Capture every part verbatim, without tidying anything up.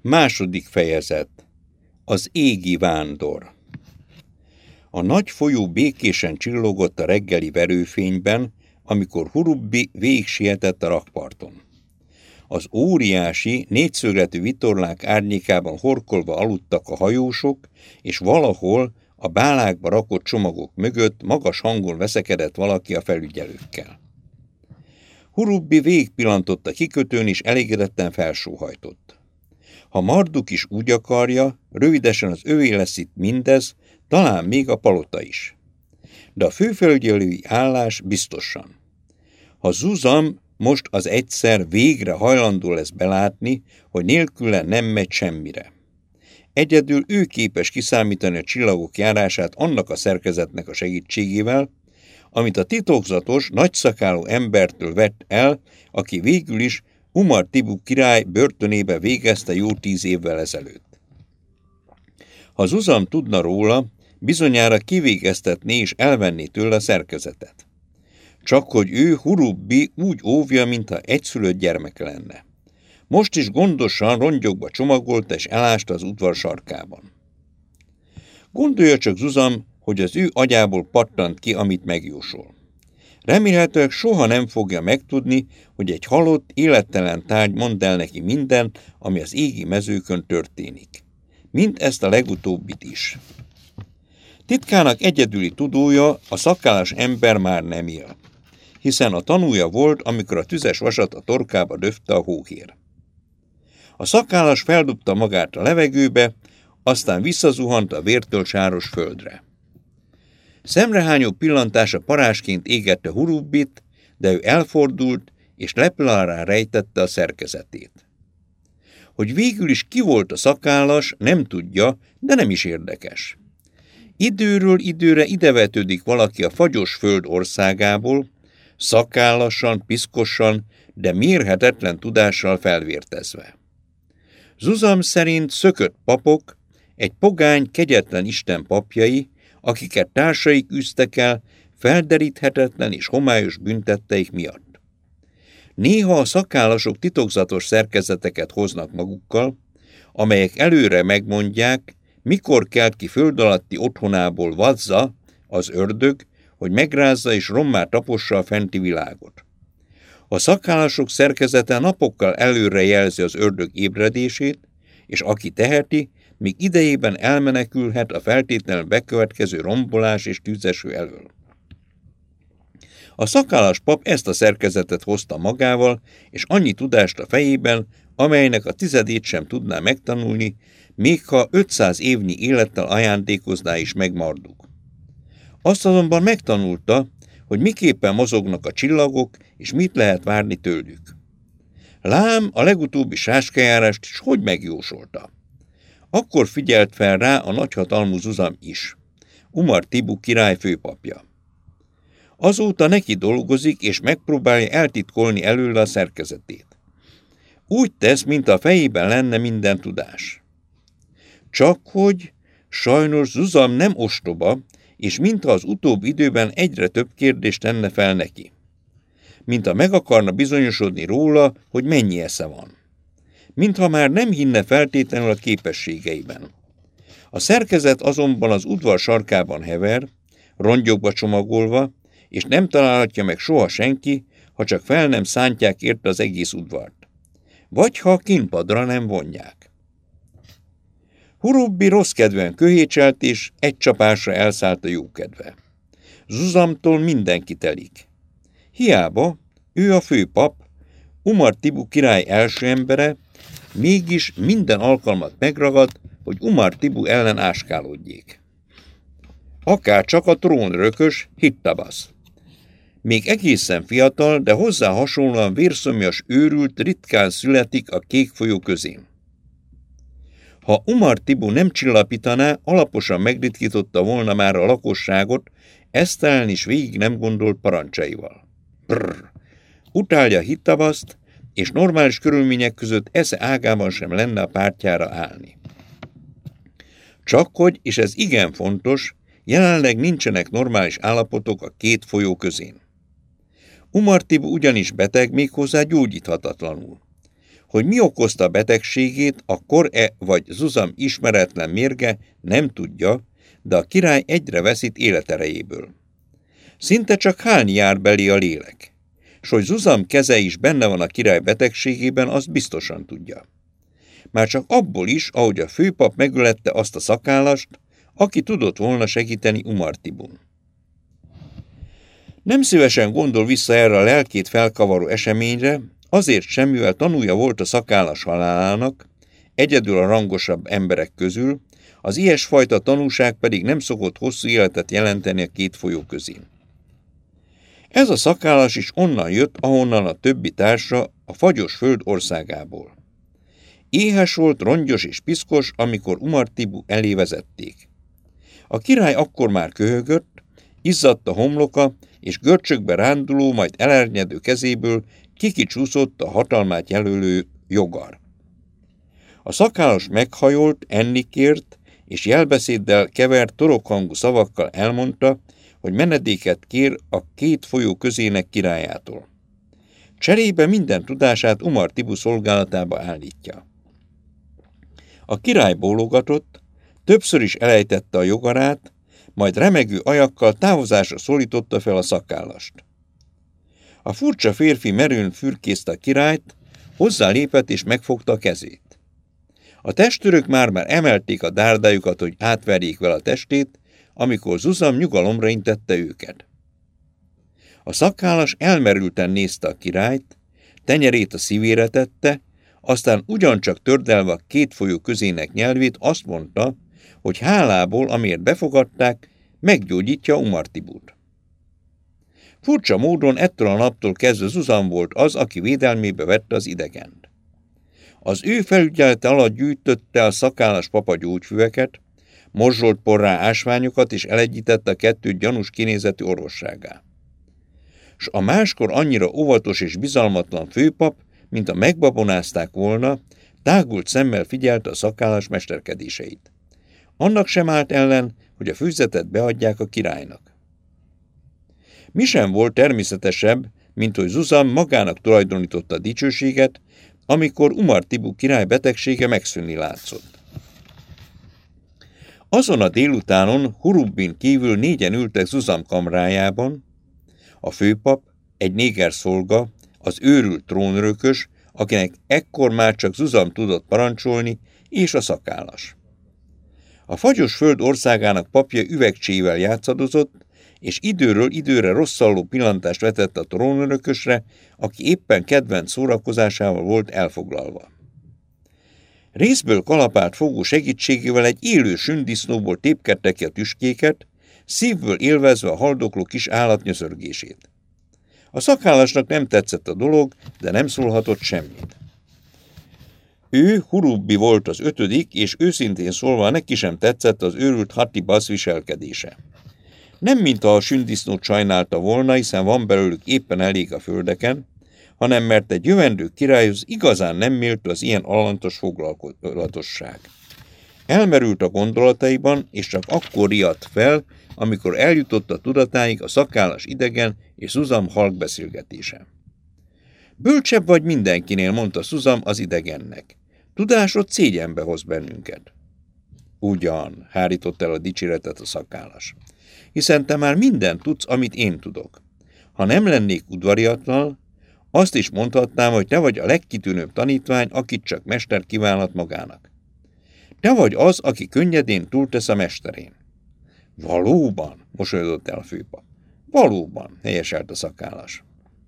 Második fejezet. Az égi vándor. A nagy folyó békésen csillogott a reggeli verőfényben, amikor Hurubbi végigsietett a rakparton. Az óriási, négyszögletű vitorlák árnyékában horkolva aludtak a hajósok, és valahol a bálákba rakott csomagok mögött magas hangon veszekedett valaki a felügyelőkkel. Hurubbi végigpillantott a kikötőn, és elégedetten felsóhajtott. Ha Marduk is úgy akarja, rövidesen az övé lesz itt mindez, talán még a palota is. De a főfelügyelői állás biztosan. Ha Zuzam most az egyszer végre hajlandó lesz belátni, hogy nélküle nem megy semmire. Egyedül ő képes kiszámítani a csillagok járását annak a szerkezetnek a segítségével, amit a titokzatos, nagyszakálú embertől vett el, aki végül is Umar Tibu király börtönébe végezte jó tíz évvel ezelőtt. Ha Zuzam tudna róla, bizonyára kivégeztetné és elvenné tőle a szerkezetet. Csak hogy ő Hurubbi úgy óvja, mintha egyszülött gyermeke lenne. Most is gondosan rongyokba csomagolta és elásta az udvar sarkában. Gondolja csak Zuzam, hogy az ő agyából pattant ki, amit megjósol. Remélhetőleg soha nem fogja megtudni, hogy egy halott, élettelen tárgy mond el neki mindent, ami az égi mezőkön történik. Mint ezt a legutóbbit is. Titkának egyedüli tudója, a szakállas ember már nem él, hiszen a tanúja volt, amikor a tüzes vasat a torkába döfte a hóhér. A szakállas feldobta magát a levegőbe, aztán visszazuhant a vértől sáros földre. Szemrehányó pillantása parázsként égette Hurubbit, de ő elfordult, és leple alá rejtette a szerkezetét. Hogy végül is ki volt a szakállas, nem tudja, de nem is érdekes. Időről időre idevetődik valaki a fagyos föld országából, szakállasan, piszkosan, de mérhetetlen tudással felvértezve. Zuzam szerint szökött papok, egy pogány, kegyetlen isten papjai, akiket társaik üztek el felderíthetetlen és homályos büntetteik miatt. Néha a szakállasok titokzatos szerkezeteket hoznak magukkal, amelyek előre megmondják, mikor kelt ki föld alatti otthonából Vazza, az ördög, hogy megrázza és rommá tapossa a fenti világot. A szakállasok szerkezete napokkal előre jelzi az ördög ébredését, és aki teheti, még idejében elmenekülhet a feltétlenül bekövetkező rombolás és tűzeső elől. A szakállas pap ezt a szerkezetet hozta magával, és annyi tudást a fejében, amelynek a tizedét sem tudná megtanulni, még ha ötszáz évnyi élettel ajándékozná is meg Marduk. Azt azonban megtanulta, hogy miképpen mozognak a csillagok, és mit lehet várni tőlük. Lám a legutóbbi sáskájárást is hogy megjósolta. Akkor figyelt fel rá a nagyhatalmú Zuzam is, Umar Tibu király főpapja. Azóta neki dolgozik, és megpróbálja eltitkolni előle a szerkezetét. Úgy tesz, mint a fejében lenne minden tudás. Csak hogy sajnos Zuzam nem ostoba, és mintha az utóbbi időben egyre több kérdést tenne fel neki. Mintha meg akarna bizonyosodni róla, hogy mennyi esze van. Mintha már nem hinne feltétlenül a képességeiben. A szerkezet azonban az udvar sarkában hever, rongyokba csomagolva, és nem találhatja meg soha senki, ha csak fel nem szántják érte az egész udvart. Vagy ha kínpadra nem vonják. Hurubbi rossz kedven köhécselt, és egy csapásra elszállt a jókedve. Zuzamtól mindenki telik. Hiába, ő a főpap, Umar Tibu király első embere, mégis minden alkalmat megragad, hogy Umar Tibu ellen áskálódjék. Akár csak a trónörökös Hittabasz. Még egészen fiatal, de hozzá hasonlóan vérszomjas őrült ritkán születik a kék folyó közén. Ha Umar Tibu nem csillapítaná, alaposan megritkította volna már a lakosságot, esztelen is végig nem gondolt parancsaival. Brrr! Utálja Hittabaszt, és normális körülmények között esze ágában sem lenne a pártjára állni. Csak hogy, és ez igen fontos, jelenleg nincsenek normális állapotok a két folyó közén. Umar Tibu ugyanis beteg, méghozzá gyógyíthatatlanul. Hogy mi okozta a betegségét, a kor-e vagy Zuzam ismeretlen mérge nem tudja, de a király egyre veszít életerejéből. Szinte csak hálni jár belé a lélek, s hogy Zuzam keze is benne van a király betegségében, azt biztosan tudja. Már csak abból is, ahogy a főpap megölette azt a szakállast, aki tudott volna segíteni Umartibun. Nem szívesen gondol vissza erre a lelkét felkavaró eseményre, azért sem, mivel tanúja volt a szakállas halálának, egyedül a rangosabb emberek közül, az ilyesfajta tanúság pedig nem szokott hosszú életet jelenteni a két folyó közén. Ez a szakállas is onnan jött, ahonnan a többi társa, a fagyos föld országából. Éhes volt, rongyos és piszkos, amikor Umartibu elé vezették. A király akkor már köhögött, izzadt a homloka, és görcsökbe ránduló, majd elernyedő kezéből kikicsúszott a hatalmát jelölő jogar. A szakállas meghajolt, enni kért, és jelbeszéddel kevert torokhangú szavakkal elmondta, hogy menedéket kér a két folyó közének királyától. Cserébe minden tudását Umartibu szolgálatába állítja. A király bólogatott, többször is elejtette a jogarát, majd remegő ajakkal távozásra szólította fel a szakállast. A furcsa férfi merőn fürkészte a királyt, hozzálépett és megfogta a kezét. A testőrök már-már emelték a dárdájukat, hogy átverjék vele a testét, amikor Zuzam nyugalomra intette őket. A szakállas elmerülten nézte a királyt, tenyerét a szívére tette, aztán ugyancsak tördelve a két folyó közének nyelvét azt mondta, hogy hálából, amiért befogadták, meggyógyítja Umartibut. Furcsa módon ettől a naptól kezdve Zuzam volt az, aki védelmébe vette az idegent. Az ő felügyelete alatt gyűjtötte a szakállas papa gyógyfüveket, morzsolt porrá ásványokat és elegyítette a kettőt gyanús kinézetű orvosságá. S a máskor annyira óvatos és bizalmatlan főpap, mint a megbabonázták volna, tágult szemmel figyelte a szakállas mesterkedéseit. Annak sem állt ellen, hogy a főzetet beadják a királynak. Mi sem volt természetesebb, mint hogy Zuzam magának tulajdonította a dicsőséget, amikor Umartibu király betegsége megszűnni látszott. Azon a délutánon Hurubbin kívül négyen ültek Zuzam kamrájában, a főpap, egy néger szolga, az őrült trónörökös, akinek ekkor már csak Zuzam tudott parancsolni, és a szakállas. A fagyos föld országának papja üvegcsével játszadozott, és időről időre rosszalló pillantást vetett a trónörökösre, aki éppen kedvenc szórakozásával volt elfoglalva. Részből kalapált fogó segítségével egy élő sündisznóból tépkedte ki a tüskéket, szívből élvezve a haldokló kis állat nyöszörgését. A szakállasnak nem tetszett a dolog, de nem szólhatott semmit. Ő, Hurubbi volt az ötödik, és őszintén szólva neki sem tetszett az őrült Hatibasz viselkedése. Nem mintha a sündisznót sajnálta volna, hiszen van belőlük éppen elég a földeken, hanem mert egy jövendő királyhoz igazán nem méltó az ilyen alantos foglalatosság. Elmerült a gondolataiban, és csak akkor riadt fel, amikor eljutott a tudatáig a szakállas idegen és Zuzam halk beszélgetése. Bölcsebb vagy mindenkinél, mondta Zuzam az idegennek. Tudásod szégyenbe hoz bennünket. Ugyan, hárított el a dicséretet a szakállas. Hiszen te már mindent tudsz, amit én tudok. Ha nem lennék udvariatlan, azt is mondhatnám, hogy te vagy a legkitűnőbb tanítvány, akit csak mester kívánhat magának. Te vagy az, aki könnyedén túltesz a mesterén. Valóban, mosolyodott el a főpap. Valóban, helyeselt a szakállas.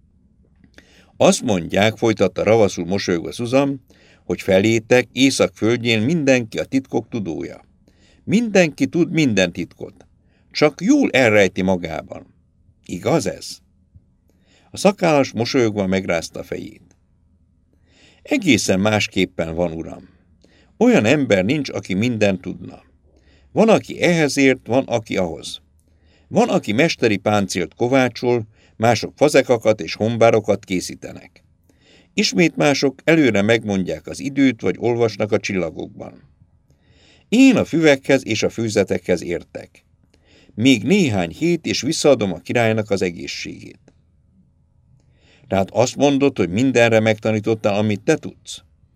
Azt mondják, folytatta ravaszul mosolyogva Zuzam, hogy felétek észak földjén mindenki a titkok tudója. Mindenki tud minden titkot, csak jól elrejti magában. Igaz ez? A szakállas mosolyogva megrázta a fejét. Egészen másképpen van, uram. Olyan ember nincs, aki mindent tudna. Van, aki ehhez ért, van, aki ahhoz. Van, aki mesteri páncélt kovácsol, mások fazekakat és hombárokat készítenek. Ismét mások előre megmondják az időt, vagy olvasnak a csillagokban. Én a füvekhez és a főzetekhez értek. Még néhány hét, és visszaadom a királynak az egészségét. Tehát azt mondod, hogy mindenre megtanítottál, amit te tudsz?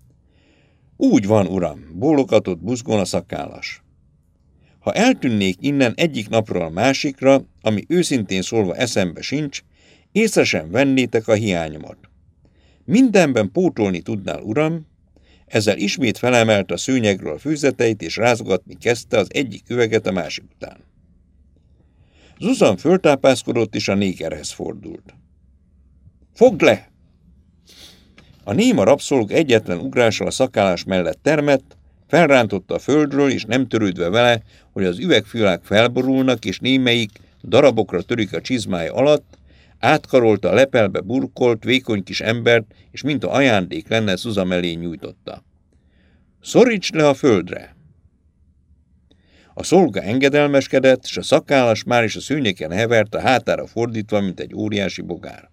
Úgy van, uram, bólogatott buzgón a szakállas. Ha eltűnnék innen egyik napról a másikra, ami őszintén szólva eszembe sincs, észre sem vennétek a hiányomat. Mindenben pótolni tudnál, uram. Ezzel ismét felemelte a szőnyegről a fűzeteit, és rázogatni kezdte az egyik üveget a másik után. Susan föltápászkodott, és a négerhez fordult. Fogd le! A néma rabszolg egyetlen ugrással a szakállas mellett termett, felrántotta a földről, és nem törődve vele, hogy az üvegfülák felborulnak, és némelyik darabokra törik a csizmája alatt, átkarolta a lepelbe burkolt, vékony kis embert, és mint a ajándék lenne, Susan mellé nyújtotta. Szoríts le a földre! A szolga engedelmeskedett, és a szakállas már is a szőnyegen hevert, a hátára fordítva, mint egy óriási bogár.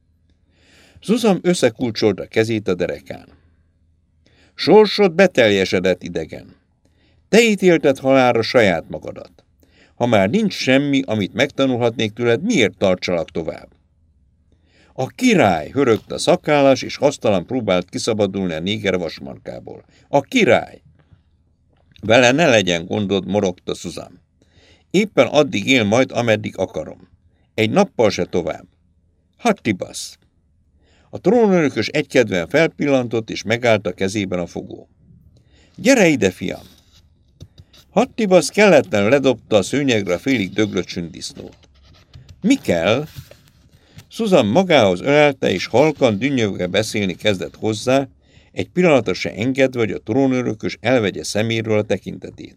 Susan összekulcsolta kezét a derekán. Sorsod beteljesedett, idegen. Te ítélted halálra saját magadat. Ha már nincs semmi, amit megtanulhatnék tőled, miért tartsalak tovább? A király, hörögte a szakállas, és hasztalan próbált kiszabadulni a néger vasmarkából. A király! Vele ne legyen gondod, morogta Susan. Éppen addig él majd, ameddig akarom. Egy nappal se tovább. Hattibasz! A trónörökös egykedven felpillantott, és megállt a kezében a fogó. Gyere ide, fiam! Hattibasz kelletlen ledobta a szőnyegre a félig döglött sündisznót. Mi kell? Susan magához ölelte, és halkan dünnyögve beszélni kezdett hozzá, egy pillanatra se engedve, hogy a trónörökös elvegye szeméről a tekintetét.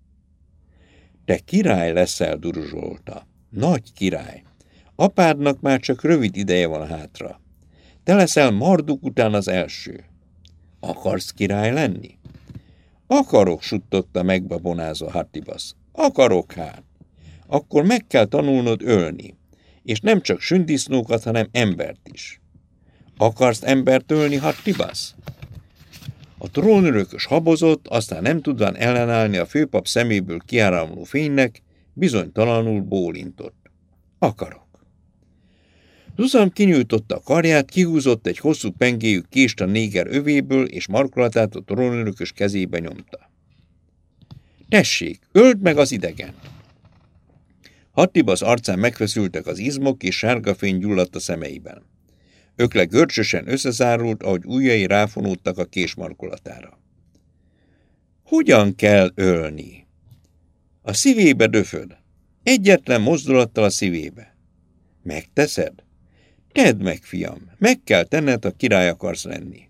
Te király leszel, duruzsolta. Nagy király. Apádnak már csak rövid ideje van hátra. Te leszel Marduk után az első. Akarsz király lenni? Akarok, suttotta megbabonázva Hattibasz. Akarok hát. Akkor meg kell tanulnod ölni. És nem csak sündisznókat, hanem embert is. Akarsz embert ölni, Hattibasz? A trónörökös habozott, aztán nem tudván ellenállni a főpap szeméből kiáramló fénynek, bizonytalanul bólintott. Akarok. Susan kinyújtotta a karját, kihúzott egy hosszú pengéjű kést a néger övéből, és markolatát a trónörökös kezébe nyomta. Tessék, öld meg az idegen! Hattibasz arcán megfeszültek az izmok, és sárga fény gyulladt a szemeiben. Ökle görcsösen összezárult, ahogy ujjai ráfonódtak a kés markolatára. Hogyan kell ölni? A szívébe döföd. Egyetlen mozdulattal a szívébe. Megteszed? Tedd meg, fiam, meg kell tenned, ha király akarsz lenni.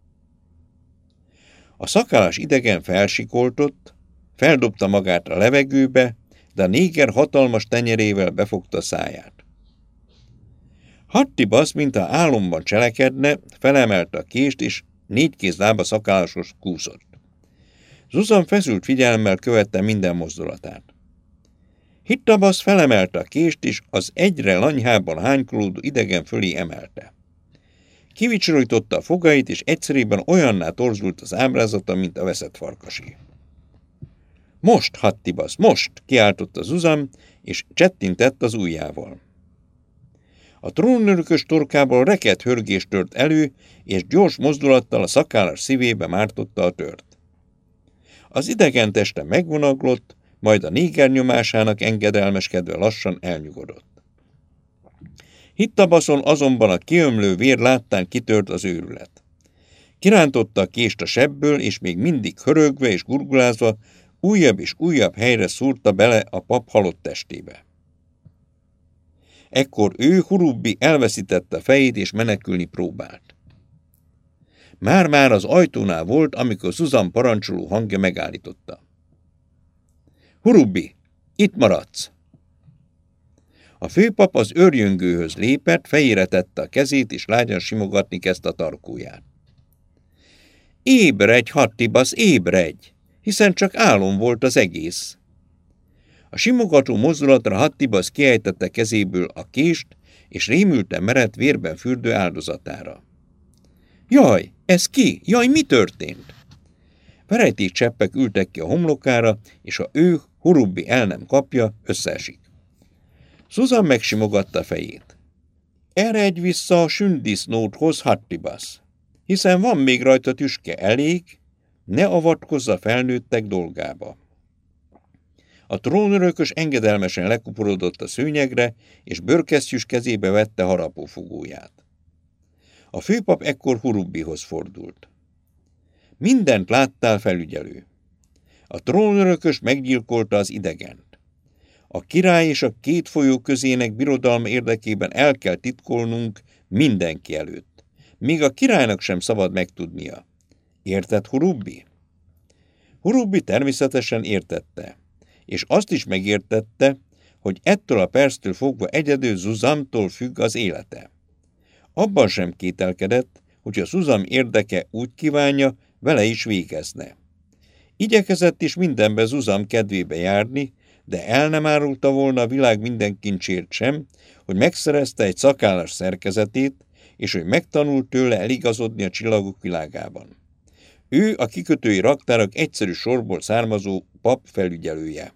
A szakállas idegen felsikoltott, feldobta magát a levegőbe, de a néger hatalmas tenyerével befogta a száját. Hattibasz, mintha álomban cselekedne, felemelte a kést, és négy kézlába szakállashoz kúszott. Susan feszült figyelemmel követte minden mozdulatát. Hattibasz felemelte a kést, és az egyre lanyhában hánykolódó idegen fölé emelte. Kivicsorította a fogait, és egyszerűen olyanná torzult az ábrázata, mint a veszett farkasé. Most, Hattibasz, most! Kiáltotta Susan, és csettintett az ujjával. A trónörökös torkából reket hörgés tört elő, és gyors mozdulattal a szakállas szívébe mártotta a tört. Az idegen teste megvonaglott, majd a néger nyomásának engedelmeskedve lassan elnyugodott. Hattibason azonban a kiömlő vér láttán kitört az őrület. Kirántotta a kést a sebből, és még mindig hörögve és gurgulázva újabb és újabb helyre szúrta bele a pap halott testébe. Ekkor ő, Hurubbi, elveszítette fejét, és menekülni próbált. Már-már az ajtónál volt, amikor Susan parancsoló hangja megállította. Hurubbi, itt maradsz! A főpap az őrjöngőhöz lépett, fejére tette a kezét, és lágyan simogatni kezdte a tarkóját. Ébredj, Hattibasz, ébredj, hiszen csak álom volt az egész. A simogató mozdulatra Hattibasz kiejtette kezéből a kést, és rémülten merett vérben fürdő áldozatára. Jaj, ez ki? Jaj, mi történt? Verejték cseppek ültek ki a homlokára, és ha ő, Hurubbi el nem kapja, összeesik. Susan megsimogatta a fejét. Eredj vissza a sündisznóthoz, Hattibasz, hiszen van még rajta tüske, elég? ne avatkozz a felnőttek dolgába. A trónörökös engedelmesen lekuporodott a szőnyegre, és bőrkesztyűs kezébe vette harapófogóját. A főpap ekkor Hurubbihoz fordult. Mindent láttál, felügyelő. A trónörökös meggyilkolta az idegent. A király és a két folyó közének birodalma érdekében el kell titkolnunk mindenki előtt. Míg a királynak sem szabad megtudnia. Érted, Hurubbi? Hurubbi természetesen értette, és azt is megértette, hogy ettől a perctől fogva egyedül Zuzamtól függ az élete. Abban sem kételkedett, hogy a Zuzam érdeke úgy kívánja, vele is végezne. Igyekezett is mindenben Zuzam kedvébe járni, de el nem árulta volna a világ minden kincsért sem, hogy megszerezte egy szakállas szerkezetét, és hogy megtanult tőle eligazodni a csillagok világában. Ő a kikötői raktárak egyszerű sorból származó pap felügyelője.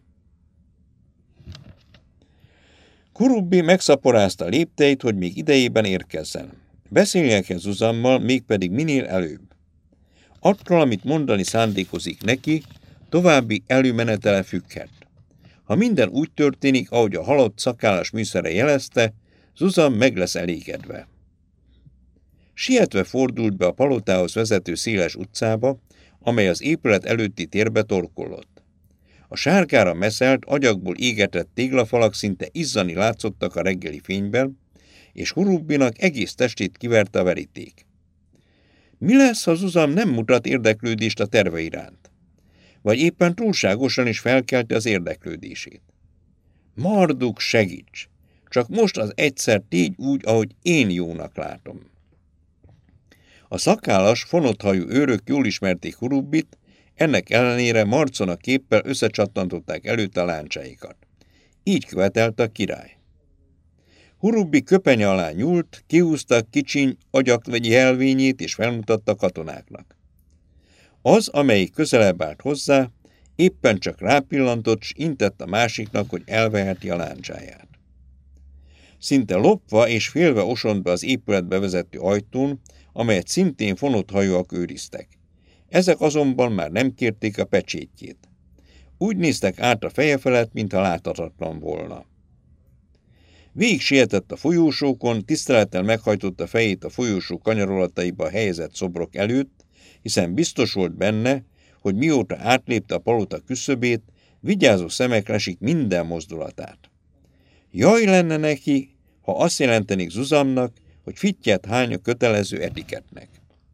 Hurubbi megszaporázta a lépteit, hogy még idejében érkezzen. Beszélnie kell Zuzammal, mégpedig minél előbb. Attól, amit mondani szándékozik neki, további előmenetele függhet. Ha minden úgy történik, ahogy a halott szakállas műszere jelezte, Zuzam meg lesz elégedve. Sietve fordult be a palotához vezető széles utcába, amely az épület előtti térbe torkollott. A sárgára meszelt, agyagból égetett téglafalak szinte izzani látszottak a reggeli fényben, és Hurubbinak egész testét kiverte a veríték. Mi lesz, ha Zuzam nem mutat érdeklődést a terve iránt? Vagy éppen túlságosan is felkelte az érdeklődését? Marduk, segíts! Csak most az egyszer tégy úgy, ahogy én jónak látom. A szakállas, fonott hajú őrök jól ismerték Hurubbit, ennek ellenére marcon a képpel összecsattantották előtt a láncsáikat. Így követelte a király. Hurubbi köpenye alá nyúlt, kihúzta kicsiny agyak jelvényét és felmutatta katonáknak. Az, amelyik közelebb állt hozzá, éppen csak rápillantott, s intett a másiknak, hogy elveheti a láncsáját. Szinte lopva és félve osont be az épületbe vezető ajtón, amelyet szintén fonott hajóak őriztek. Ezek azonban már nem kérték a pecsétjét. Úgy néztek át a feje felett, mintha láthatatlan volna. Végig sietett a folyósókon, tisztelettel meghajtotta fejét a folyósó kanyarolataiba helyezett szobrok előtt, hiszen biztos volt benne, hogy mióta átlépte a palota küszöbét, vigyázó szemek lesik minden mozdulatát. Jaj lenne neki, ha azt jelentenék Zuzamnak, hogy fittyet hány a kötelező etiketnek.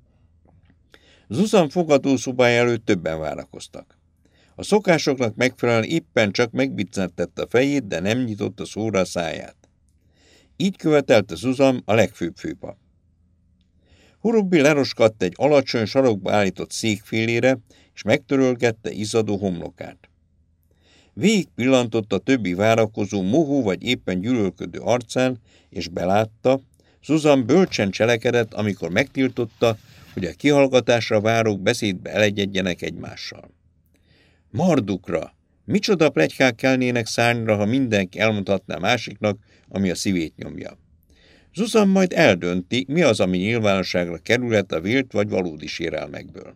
Zuzam fogadószobája előtt többen várakoztak. A szokásoknak megfelelően éppen csak megbiccenttette a fejét, de nem nyitotta szóra a száját. Így követelte Zuzam a legfőbb főpap. Hurubbi leroskadt egy alacsony sarokba állított székfélére, és megtörölgette izzadó homlokát. Végig pillantott a többi várakozó mohó vagy éppen gyűlölködő arcán, és belátta, Zuzam bölcsen cselekedett, amikor megtiltotta, hogy a kihallgatásra várók beszédbe elegyedjenek egymással. Mardukra! Micsoda pletykák kelnének szárnyra, ha mindenki elmondhatná másiknak, ami a szívét nyomja. Zuzam majd eldönti, mi az, ami nyilvánosságra kerülhet a vélt vagy valódi sérelmekből.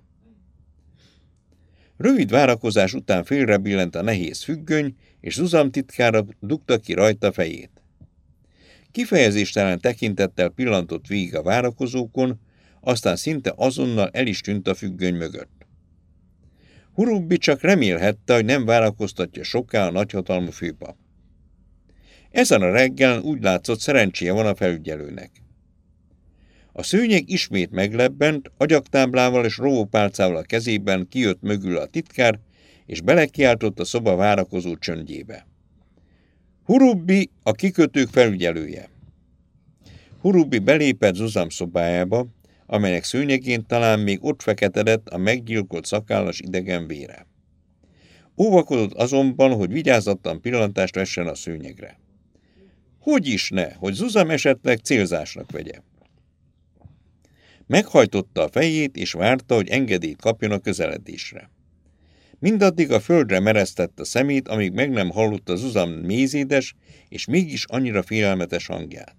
Rövid várakozás után félrebillent a nehéz függöny, és Zuzam titkára dugta ki rajta fejét. Kifejezéstelen tekintettel pillantott végig a várakozókon, aztán szinte azonnal el is tűnt a függöny mögött. Hurubbi csak remélhette, hogy nem várakoztatja soká a nagyhatalmú főpap. Ezen a reggelen úgy látszott, szerencséje van a felügyelőnek. A szőnyeg ismét meglebbent, agyaktáblával és rovópálcával a kezében kijött mögül a titkár, és belekiáltott a szoba várakozó csöndjébe. Hurubbi, a kikötők felügyelője. Hurubbi belépett Zuzam szobájába, amelynek szőnyegén talán még ott feketedett a meggyilkolt szakállas idegen vére. Óvakodott azonban, hogy vigyázatlan pillantást vessen a szőnyegre. Hogy is ne, hogy Zuzam esetleg célzásnak vegye. Meghajtotta a fejét, és várta, hogy engedélyt kapjon a közeledésre. Mindaddig a földre meresztette a szemét, amíg meg nem hallotta Zuzam mézédes, és mégis annyira félelmetes hangját.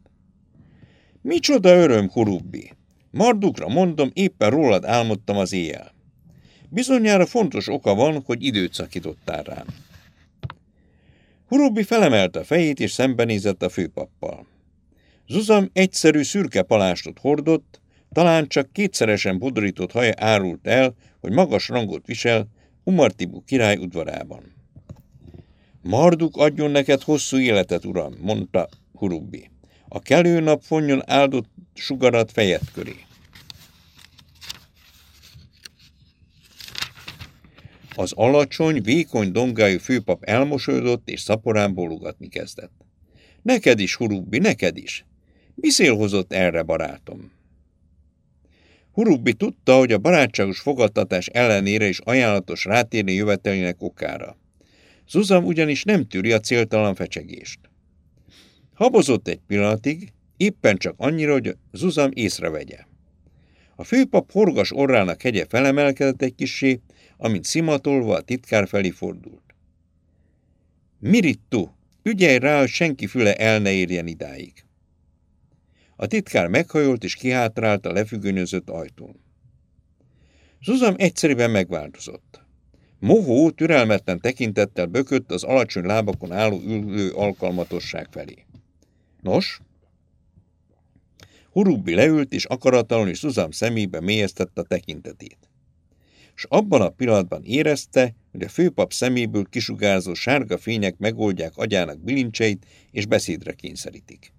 Micsoda öröm, Hurubbi! Mardukra mondom, éppen rólad álmodtam az éjjel. Bizonyára fontos oka van, hogy időt szakítottál rám. Hurubbi felemelte a fejét, és szembenézett a főpappal. Zuzam egyszerű szürke palástot hordott, talán csak kétszeresen bodorított haja árult el, hogy magas rangot visel Umartibu király udvarában. Marduk adjon neked hosszú életet, uram, mondta Hurubbi. A kelő nap fonjon áldott sugarat fejed köré. Az alacsony, vékony dongájú főpap elmosolyodott, és szaporán bólogatni kezdett. Neked is, Hurubbi, neked is! Mi szél hozott erre, barátom? Hurubbi tudta, hogy a barátságos fogadtatás ellenére is ajánlatos rátérni jövetelének okára. Zuzam ugyanis nem tűri a céltalan fecsegést. Habozott egy pillanatig, éppen csak annyira, hogy Zuzam észrevegye. A főpap horgas orrának hegye felemelkedett egy kissé, amint szimatolva a titkár felé fordult. Mirittu, ügyelj rá, hogy senki füle el ne érjen idáig. A titkár meghajolt és kihátrált a lefüggönyözött ajtón. Zuzam egyszerűen megváltozott. Mohó türelmetlen tekintettel bökött az alacsony lábakon álló ülő alkalmatosság felé. Nos? Hurubbi leült, és akarattalanul is Zuzam szemébe mélyeztette a tekintetét. S abban a pillanatban érezte, hogy a főpap szeméből kisugárzó sárga fények megoldják agyának bilincseit, és beszédre kényszerítik.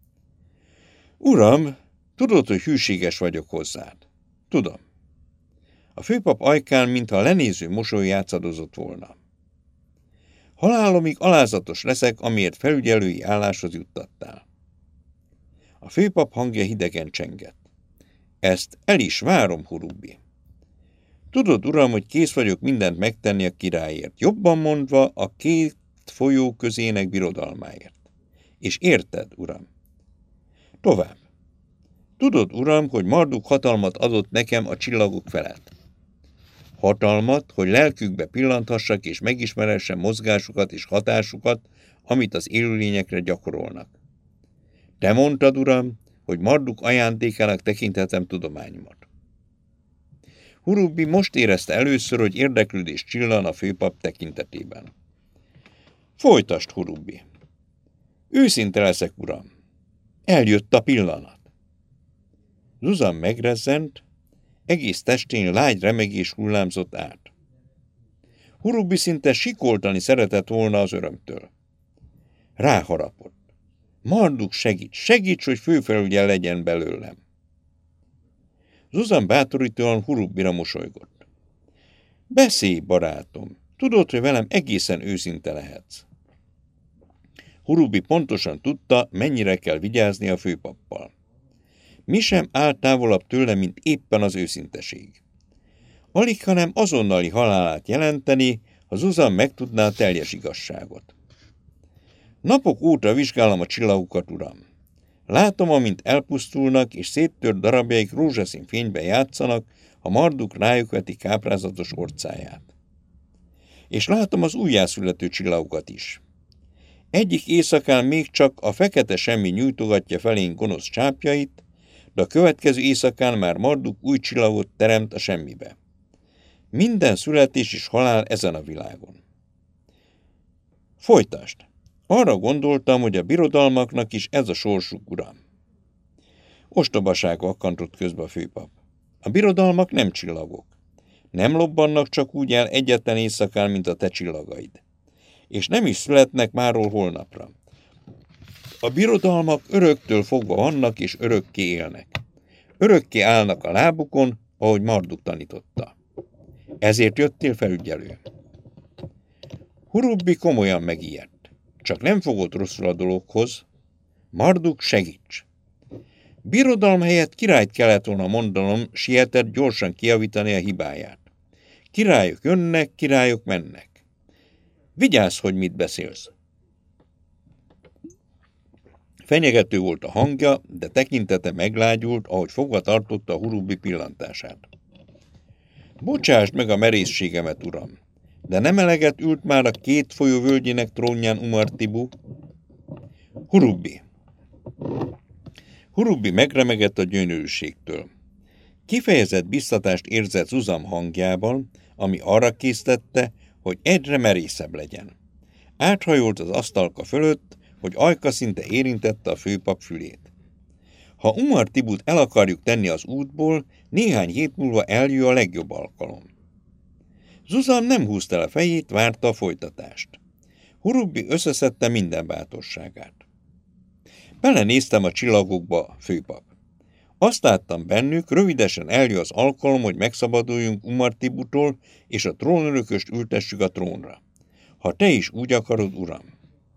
Uram, tudod, hogy hűséges vagyok hozzád. Tudom. A főpap ajkán, mintha lenéző mosoly játszadozott volna. Halálomig alázatos leszek, amiért felügyelői álláshoz juttattál. A főpap hangja hidegen csengett. Ezt el is várom, Hurubbi. Tudod, uram, hogy kész vagyok mindent megtenni a királyért, jobban mondva a két folyó közének birodalmáért. És érted, uram? Tovább. Tudod, uram, hogy Marduk hatalmat adott nekem a csillagok felett. Hatalmat, hogy lelkükbe pillanthassak és megismerhessem mozgásukat és hatásukat, amit az élőlényekre gyakorolnak. Te mondtad, uram, hogy Marduk ajándékának tekinthetem tudományomat. Hurubbi most érezte először, hogy érdeklődés csillan a főpap tekintetében. Folytasd, Hurubbi. Őszinte leszek, uram. Eljött a pillanat. Zuzam megrezzent, egész testén lágy remegés hullámzott át. Hurubbi szinte sikoltani szeretett volna az örömtől. Ráharapott. Marduk, segíts, segíts, hogy főfelügyel legyen belőlem. Zuzam bátorítóan Hurubbira mosolygott. Beszélj, barátom, tudod, hogy velem egészen őszinte lehetsz. Hurubbi pontosan tudta, mennyire kell vigyázni a főpappal. Mi sem állt távolabb tőle, mint éppen az őszinteség. Alig, hanem azonnali halálát jelenteni, ha Zuzam megtudná a teljes igazságot. Napok óta vizsgálom a csillagokat, uram. Látom, amint elpusztulnak, és széttört darabjaik rózsaszín fényben játszanak, ha Marduk rájuk veti káprázatos orcáját. És látom az újjászülető csillagokat is. Egyik éjszakán még csak a fekete semmi nyújtogatja felénk gonosz csápjait, de a következő éjszakán már Marduk új csillagot teremt a semmibe. Minden születés és halál ezen a világon. Folytasd! Arra gondoltam, hogy a birodalmaknak is ez a sorsuk, uram. Ostobaság akkantott közbe a főpap. A birodalmak nem csillagok. Nem lobbannak csak úgy el egyetlen éjszakán, mint a te csillagaid. És nem is születnek máról holnapra. A birodalmak öröktől fogva vannak és örökké élnek. Örökké állnak a lábukon, ahogy Marduk tanította. Ezért jöttél felügyelő. Hurubbi komolyan megijedt. Csak nem fogott rosszul a dologhoz. Marduk, segíts! Birodalom helyett királyt kellett volna mondanom, sietett gyorsan kijavítani a hibáját. Királyok jönnek, királyok mennek. Vigyázz, hogy mit beszélsz! Fenyegető volt a hangja, de tekintete meglágyult, ahogy fogva tartotta a Hurubbi pillantását. Bocsásd meg a merészségemet, uram, de nem eleget ült már a két folyó völgyének trónján Umartibu? Hurubbi. Hurubbi megremegett a gyönyörűségtől. Kifejezett biztatást érzett Zuzam hangjában, ami arra késztette, hogy egyre merészebb legyen. Áthajolt az asztalka fölött, hogy ajka szinte érintette a főpap fülét. Ha Umartibut el akarjuk tenni az útból, néhány hét múlva eljön a legjobb alkalom. Zuzam nem húzta el a fejét, várta a folytatást. Hurubbi összeszedte minden bátorságát. Belenéztem a csillagokba, főpap. Azt láttam bennük, rövidesen eljön az alkalom, hogy megszabaduljunk Umartibutól, és a trónörököst ültessük a trónra. Ha te is úgy akarod, uram.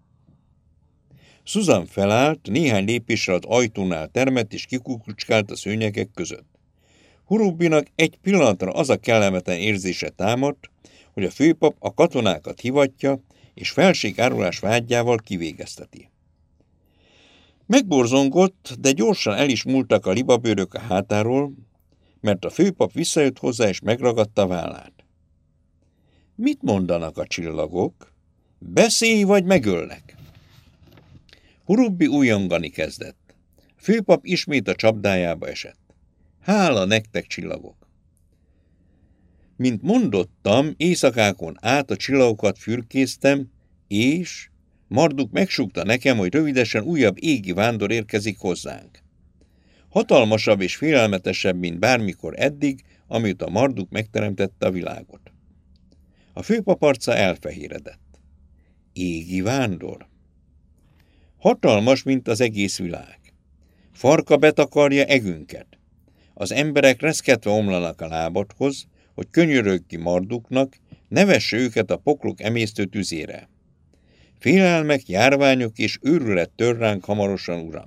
Zuzam felállt, néhány lépésre az ajtónál termett, és kikukucskált a szőnyegek között. Hurubbinak egy pillanatra az a kellemetlen érzése támadt, hogy a főpap a katonákat hivatja, és felségárulás vágyával kivégezteti. Megborzongott, de gyorsan el is múltak a libabőrök a hátáról, mert a főpap visszajött hozzá, és megragadta vállát. Mit mondanak a csillagok? Beszélj, vagy megöllek? Hurubbi újongani kezdett. Főpap ismét a csapdájába esett. Hála nektek, csillagok! Mint mondottam, éjszakákon át a csillagokat fürkésztem, és Marduk megsúgta nekem, hogy rövidesen újabb égi vándor érkezik hozzánk. Hatalmasabb és félelmetesebb, mint bármikor eddig, amióta Marduk megteremtette a világot. A főpap arca elfehéredett. Égi vándor? Hatalmas, mint az egész világ. Farka betakarja egünket. Az emberek reszketve omlanak a lábadhoz, hogy könyörög ki Marduknak, ne vesse őket a poklok emésztő tüzére. Félelmek, járványok és őrület tör ránk hamarosan, uram.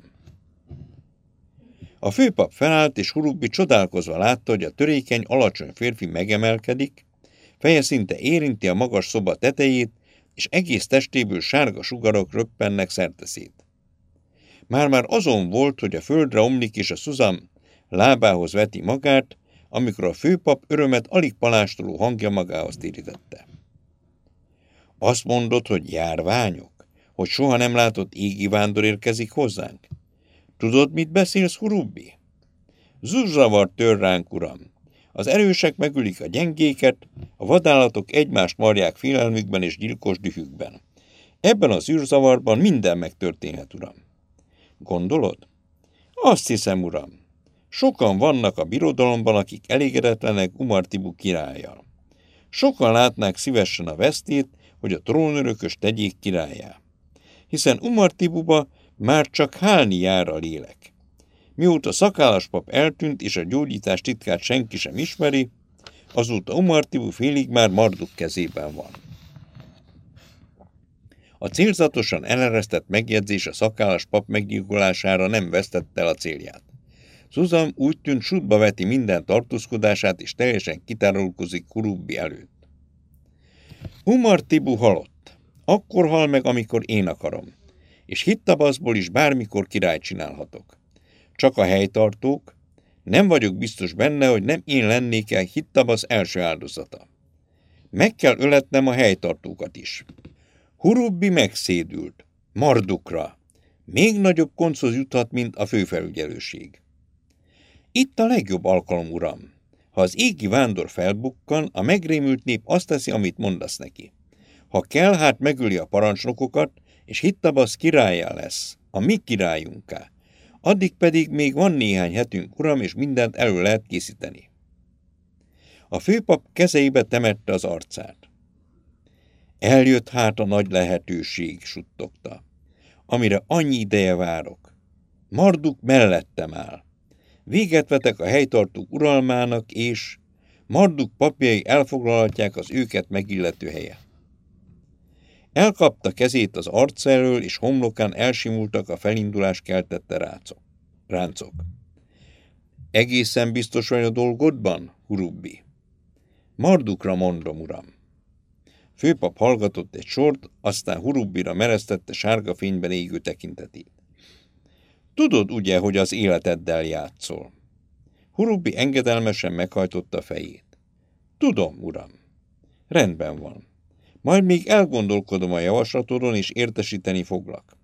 A főpap felállt, és Hurubbi csodálkozva látta, hogy a törékeny, alacsony férfi megemelkedik, feje szinte érinti a magas szoba tetejét, és egész testéből sárga sugarok röppennek szerteszét. Már-már azon volt, hogy a földre omlik, és a Zuzam lábához veti magát, amikor a főpap örömet alig palástoló hangja magához térítette. Azt mondod, hogy járványok? Hogy soha nem látott égi vándor érkezik hozzánk? Tudod, mit beszélsz, Hurubbi? Zűrzavar tör ránk, uram. Az erősek megülik a gyengéket, a vadállatok egymást marják félelmükben és gyilkos dühükben. Ebben az űrzavarban minden megtörténhet, uram. Gondolod? Azt hiszem, uram. Sokan vannak a birodalomban, akik elégedetlenek Umartibu királlyal. Sokan látnák szívesen a vesztét, hogy a trónörökös tegyék királlyá. Hiszen Umartibuba már csak hálni jár a lélek. Mióta szakállas pap eltűnt, és a gyógyítás titkát senki sem ismeri, azóta Umartibu félig már Marduk kezében van. A célzatosan eleresztett megjegyzés a szakállas pap meggyilkolására nem vesztette el a célját. Zuzam úgy tűnt, sútba veti minden tartózkodását, és teljesen kitárulkozik Hurubbi előtt. Umartibu halott. Akkor hal meg, amikor én akarom. És Hittabaszból is bármikor királyt csinálhatok. Csak a helytartók, nem vagyok biztos benne, hogy nem én lennék el Hittabasz első áldozata. Meg kell öletnem a helytartókat is. Hurubbi megszédült. Mardukra. Még nagyobb konchoz juthat, mint a főfelügyelőség. Itt a legjobb alkalom, uram. Ha az égi vándor felbukkan, a megrémült nép azt teszi, amit mondasz neki. Ha kell, hát megöli a parancsnokokat, és Hittabasz királlyá lesz, a mi királyunká. Addig pedig még van néhány hetünk, uram, és mindent elő lehet készíteni. A főpap kezeibe temette az arcát. Eljött hát a nagy lehetőség, suttogta, amire annyi ideje várok. Marduk mellettem áll. Véget vetek a helytartók uralmának, és Marduk papjai elfoglalhatják az őket megillető helyet. Elkapta kezét az arca elől, és homlokán elsimultak a felindulás keltette rácok, ráncok. Egészen biztos vagy a dolgodban, Hurubbi? Mardukra mondom, uram. Főpap hallgatott egy sort, aztán Hurubbira meresztette sárga fényben égő tekintetét. Tudod ugye, hogy az életeddel játszol? Hurubbi engedelmesen meghajtotta a fejét. Tudom, uram. Rendben van. Majd még elgondolkodom a javaslatodon, és értesíteni foglak.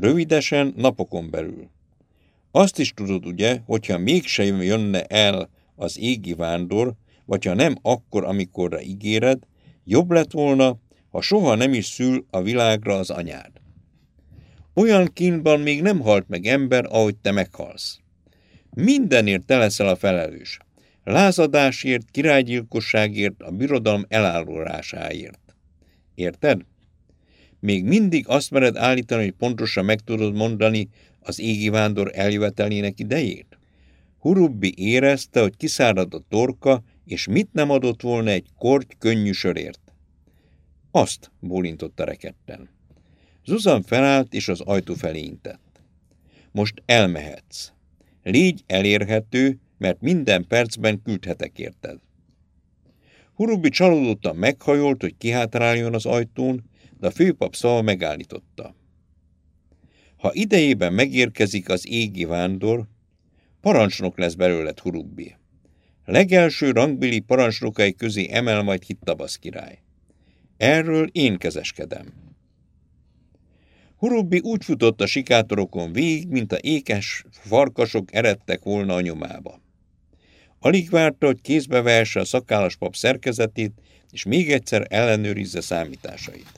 Rövidesen, napokon belül. Azt is tudod ugye, hogyha mégsem jönne el az égi vándor, vagy ha nem akkor, amikorra ígéred, jobb lett volna, ha soha nem is szül a világra az anyád. Olyan kínban még nem halt meg ember, ahogy te meghalsz. Mindenért te leszel a felelős. Lázadásért, királygyilkosságért, a birodalom elárullásáért. Érted? Még mindig azt mered állítani, hogy pontosan meg tudod mondani az égi vándor eljövetelének idejét? Hurubbi érezte, hogy kiszárad a torka, és mit nem adott volna egy korty könnyű sörért. Azt, bólintotta rekedten. Zuzan felállt, és az ajtó felé intett. Most elmehetsz. Légy elérhető, mert minden percben küldhetek érted. Hurubbi csalódottan meghajolt, hogy kihátráljon az ajtón, de a főpap szava megállította. Ha idejében megérkezik az égi vándor, parancsnok lesz belőled, Hurubbi. Legelső rangbili parancsnokai közé emel majd Hittabasz király. Erről én kezeskedem. Hurubbi úgy futott a sikátorokon végig, mint a ékes farkasok eredtek volna a nyomába. Alig várta, hogy kézbe vehesse a szakállas pap szerkezetét, és még egyszer ellenőrizze számításait.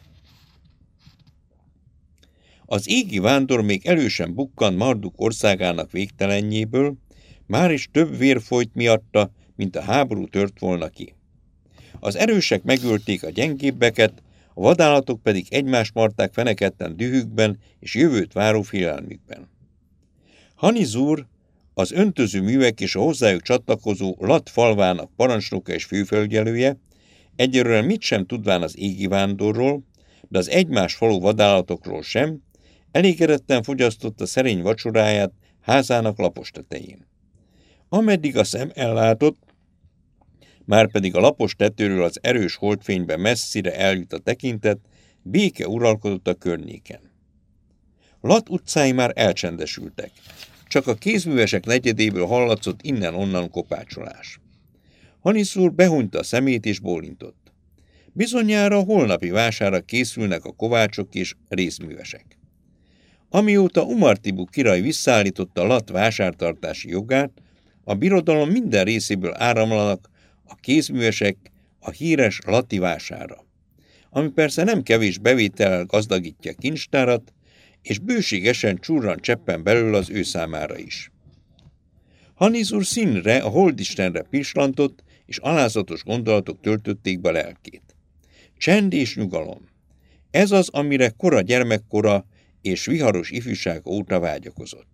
Az égi vándor még elősen bukkant Marduk országának végtelenjéből, már is több vér folyt miatta, mint a háború tört volna ki. Az erősek megölték a gyengébbeket, a vadállatok pedig egymást marták feneketten dühükben és jövőt váró félelmükben. Hanizur, az öntöző művek és a hozzájuk csatlakozó Lat falvának parancsnoka és főfelügyelője, egyelőre mit sem tudván az égi vándorról, de az egymás falu vadállatokról sem, elégedetten fogyasztotta szerény vacsoráját házának lapos tetején. Ameddig a szem ellátott, márpedig a lapos tetőről az erős holdfényben messzire eljut a tekintet, béke uralkodott a környéken. Lat utcái már elcsendesültek, csak a kézművesek negyedéből hallatszott innen-onnan kopácsolás. Hanizur behunyta a szemét és bólintott. Bizonyára a holnapi vására készülnek a kovácsok és részművesek. Amióta Umartibu király visszaállította Lat vásártartási jogát, a birodalom minden részéből áramlanak a kézművesek a híres lati vására, ami persze nem kevés bevétellel gazdagítja kincstárat, és bőségesen csurran cseppen belül az ő számára is. Hanizur színre, a holdistenre pislantott, és alázatos gondolatok töltötték be lelkét. Csend és nyugalom. Ez az, amire kora gyermekkora és viharos ifjúság óta vágyakozott.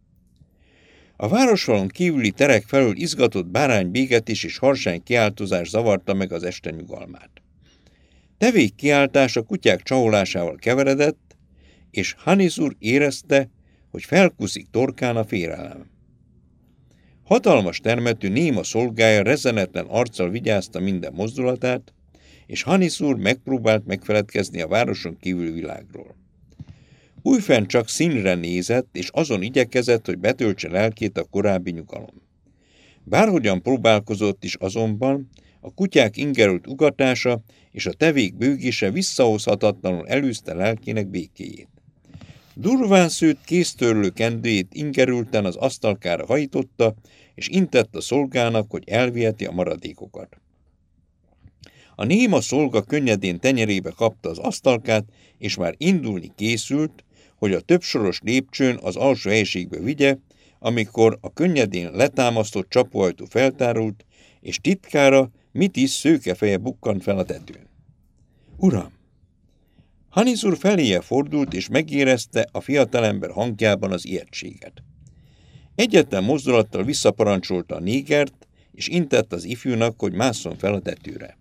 A városfalon kívüli terek felől izgatott báránybégetés és harsány kiáltozás zavarta meg az este nyugalmát. Tevék kiáltás a kutyák csaholásával keveredett, és Hanizur érezte, hogy felkuszik torkán a félelem. Hatalmas termetű néma szolgája rezenetlen arccal vigyázta minden mozdulatát, és Hanizur megpróbált megfeledkezni a városon kívüli világról. Újfent csak színre nézett, és azon igyekezett, hogy betöltse lelkét a korábbi nyugalom. Bárhogyan próbálkozott is azonban, a kutyák ingerült ugatása és a tevék bőgése visszahozhatatlanul elűzte lelkének békéjét. Durván szőtt kéztörlő kendőjét ingerülten az asztalkára hajtotta, és intett a szolgának, hogy elviheti a maradékokat. A néma szolga könnyedén tenyerébe kapta az asztalkát, és már indulni készült, hogy a többsoros lépcsőn az alsó helyiségbe vigye, amikor a könnyedén letámasztott csapóajtó feltárult, és titkára Mitis szőkefeje bukkant fel a tetőn. Uram! Hanizur feléje fordult, és megérezte a fiatalember hangjában az ijegységet. Egyetlen mozdulattal visszaparancsolta a négert, és intett az ifjúnak, hogy másszon fel a tetőre.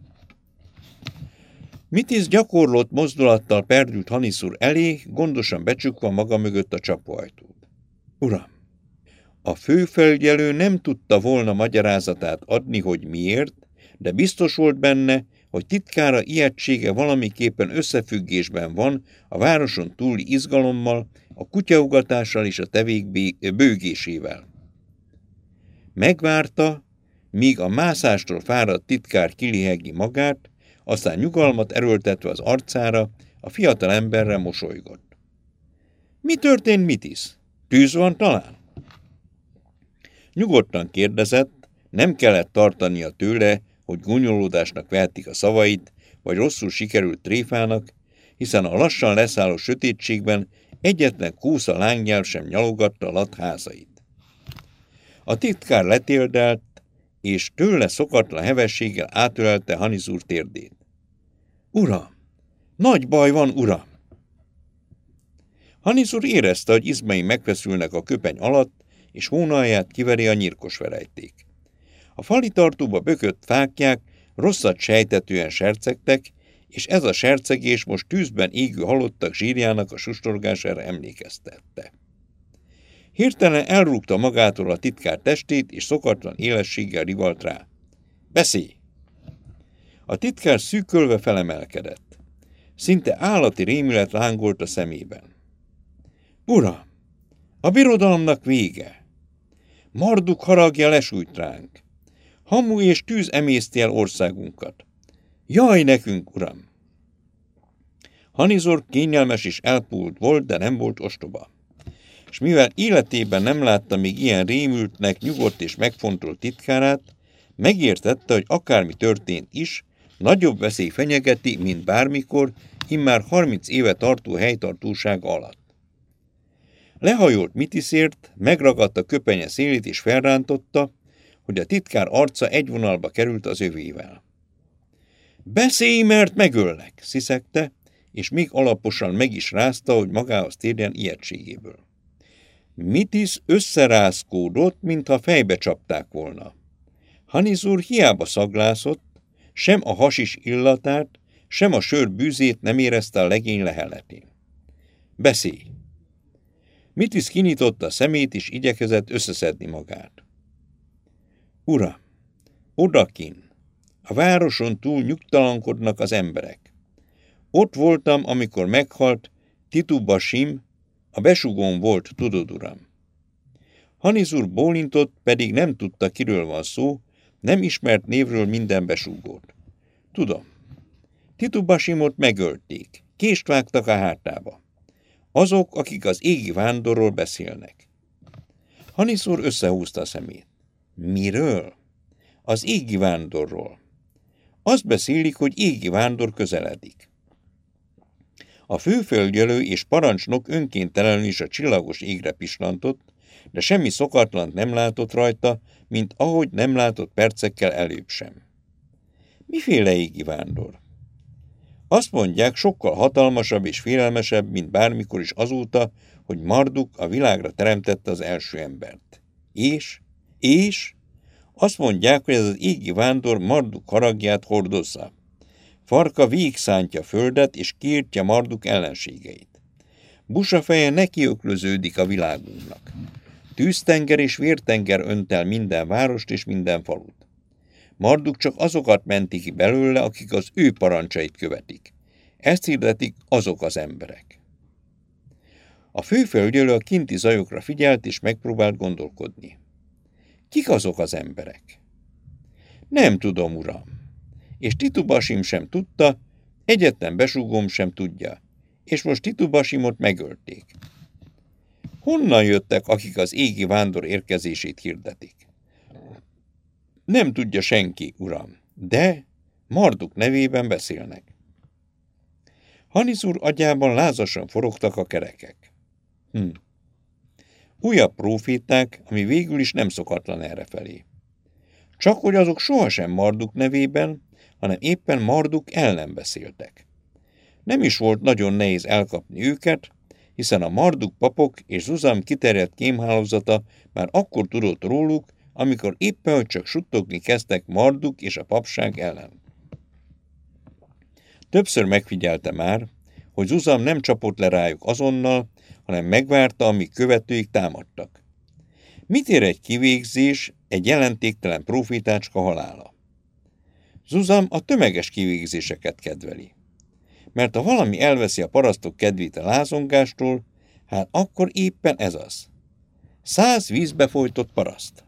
Mitis gyakorlott mozdulattal perdült Hanizur elé, gondosan becsukva maga mögött a csapóajtót. Uram! A főfelügyelő nem tudta volna magyarázatát adni, hogy miért, de biztos volt benne, hogy titkára ijegysége valamiképpen összefüggésben van a városon túli izgalommal, a kutyaugatással és a tevék bőgésével. Megvárta, míg a mászástól fáradt titkár kiliheggi magát, aztán nyugalmat erőltetve az arcára, a fiatal emberre mosolygott. Mi történt, Mitis? Tűz van talán? Nyugodtan kérdezett, Nem kellett tartania tőle, hogy gúnyolódásnak vehetik a szavait, vagy rosszul sikerült tréfának, hiszen a lassan leszálló sötétségben egyetlen kósza lángnyelv sem nyalogatta a lat házait. A titkár letérdelt, és tőle szokatlan hevességgel átölelte Hannis úr térdét. Uram! Nagy baj van, uram! Hannis úr érezte, hogy izmai megfeszülnek a köpeny alatt, és hónalját kiveri a nyírkos verejték. A fali tartóba bökött fáklyák rosszat sejtetően sercegtek, és ez a sercegés most tűzben égő halottak zsírjának a sustorgására emlékeztette. Hirtelen elrúgta magától a titkár testét, és szokatlan élességgel rivalt rá. Beszélj! A titkár szűkölve felemelkedett. Szinte állati rémület lángolt a szemében. Uram! A birodalomnak vége! Marduk haragja lesújt ránk. Hamu és tűz emészti el országunkat. Jaj nekünk, uram! Hannis úr kényelmes és elpúlt volt, de nem volt ostoba. És mivel életében nem látta még ilyen rémültnek, nyugodt és megfontolt titkárát, megértette, hogy akármi történt is, nagyobb veszély fenyegeti, mint bármikor, immár harminc éve tartó helytartóság alatt. Lehajolt Mitiszért, megragadta köpenye szélét és felrántotta, hogy a titkár arca egy vonalba került az övével. Beszélj, mert megöllek, sziszegte, és még alaposan meg is rázta, hogy magához térjen ijegységéből. Mitisz összerázkódott, mintha fejbe csapták volna. Hannis úr hiába szaglászott, sem a hasis illatát, sem a sör bűzét nem érezte a legény leheletén. Beszélj! Mitisz kinyitotta a szemét, és igyekezett összeszedni magát. Uram, odakin, a városon túl nyugtalankodnak az emberek. Ott voltam, amikor meghalt Titubasim, a besugón volt, tudod, uram. Hannis úr bólintott, pedig nem tudta, kiről van szó, nem ismert névről minden besúgót. Tudom. Titubasimot megölték, kést vágtak a hátába. Azok, akik az égi vándorról beszélnek. Hannis úr összehúzta a szemét. Miről? Az égi vándorról. Azt beszélik, hogy égi vándor közeledik. A főföldjelő és parancsnok önkéntelenül is a csillagos égre pislantott, de semmi szokatlant nem látott rajta, mint ahogy nem látott percekkel előbb sem. Miféle égi vándor? Azt mondják, sokkal hatalmasabb és félelmesebb, mint bármikor is azóta, hogy Marduk a világra teremtette az első embert. És? És? Azt mondják, hogy ez az égi vándor Marduk haragját hordozza. Farka végigszántja földet, és kiirtja Marduk ellenségeit. Busa feje nekiöklöződik a világunknak. Tűztenger és vértenger önt el minden várost és minden falut. Marduk csak azokat menti ki belőle, akik az ő parancsait követik. Ezt hirdetik azok az emberek. A főföldjelő a kinti zajokra figyelt, és megpróbált gondolkodni. Kik azok az emberek? Nem tudom, uram. És Titubasim sem tudta, egyetlen besúgóm sem tudja, és most Titubasimot megölték. Honnan jöttek, akik az égi vándor érkezését hirdetik? Nem tudja senki, uram, de Marduk nevében beszélnek. Hannis úr agyában lázasan forogtak a kerekek. Hm. Újabb próféták, ami végül is nem szokatlan errefelé. Csak hogy azok sohasem Marduk nevében, hanem éppen Marduk ellen beszéltek. Nem is volt nagyon nehéz elkapni őket, hiszen a Marduk papok és Zuzam kiterjedt kémhálózata már akkor tudott róluk, amikor éppen hogy csak suttogni kezdtek Marduk és a papság ellen. Többször megfigyelte már, hogy Zuzam nem csapott le rájuk azonnal, hanem megvárta, amíg követőik támadtak. Mit ér egy kivégzés, egy jelentéktelen profétácska halála? Zuzam a tömeges kivégzéseket kedveli. Mert ha valami elveszi a parasztok kedvét a lázongástól, hát akkor éppen ez az. Száz vízbe folytott paraszt.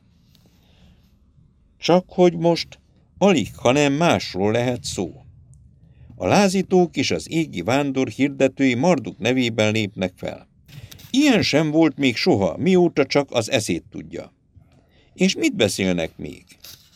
Csak hogy most alig, hanem másról lehet szó. A lázítók és az égi vándor hirdetői Marduk nevében lépnek fel. Ilyen sem volt még soha, mióta csak az eszét tudja. És mit beszélnek még?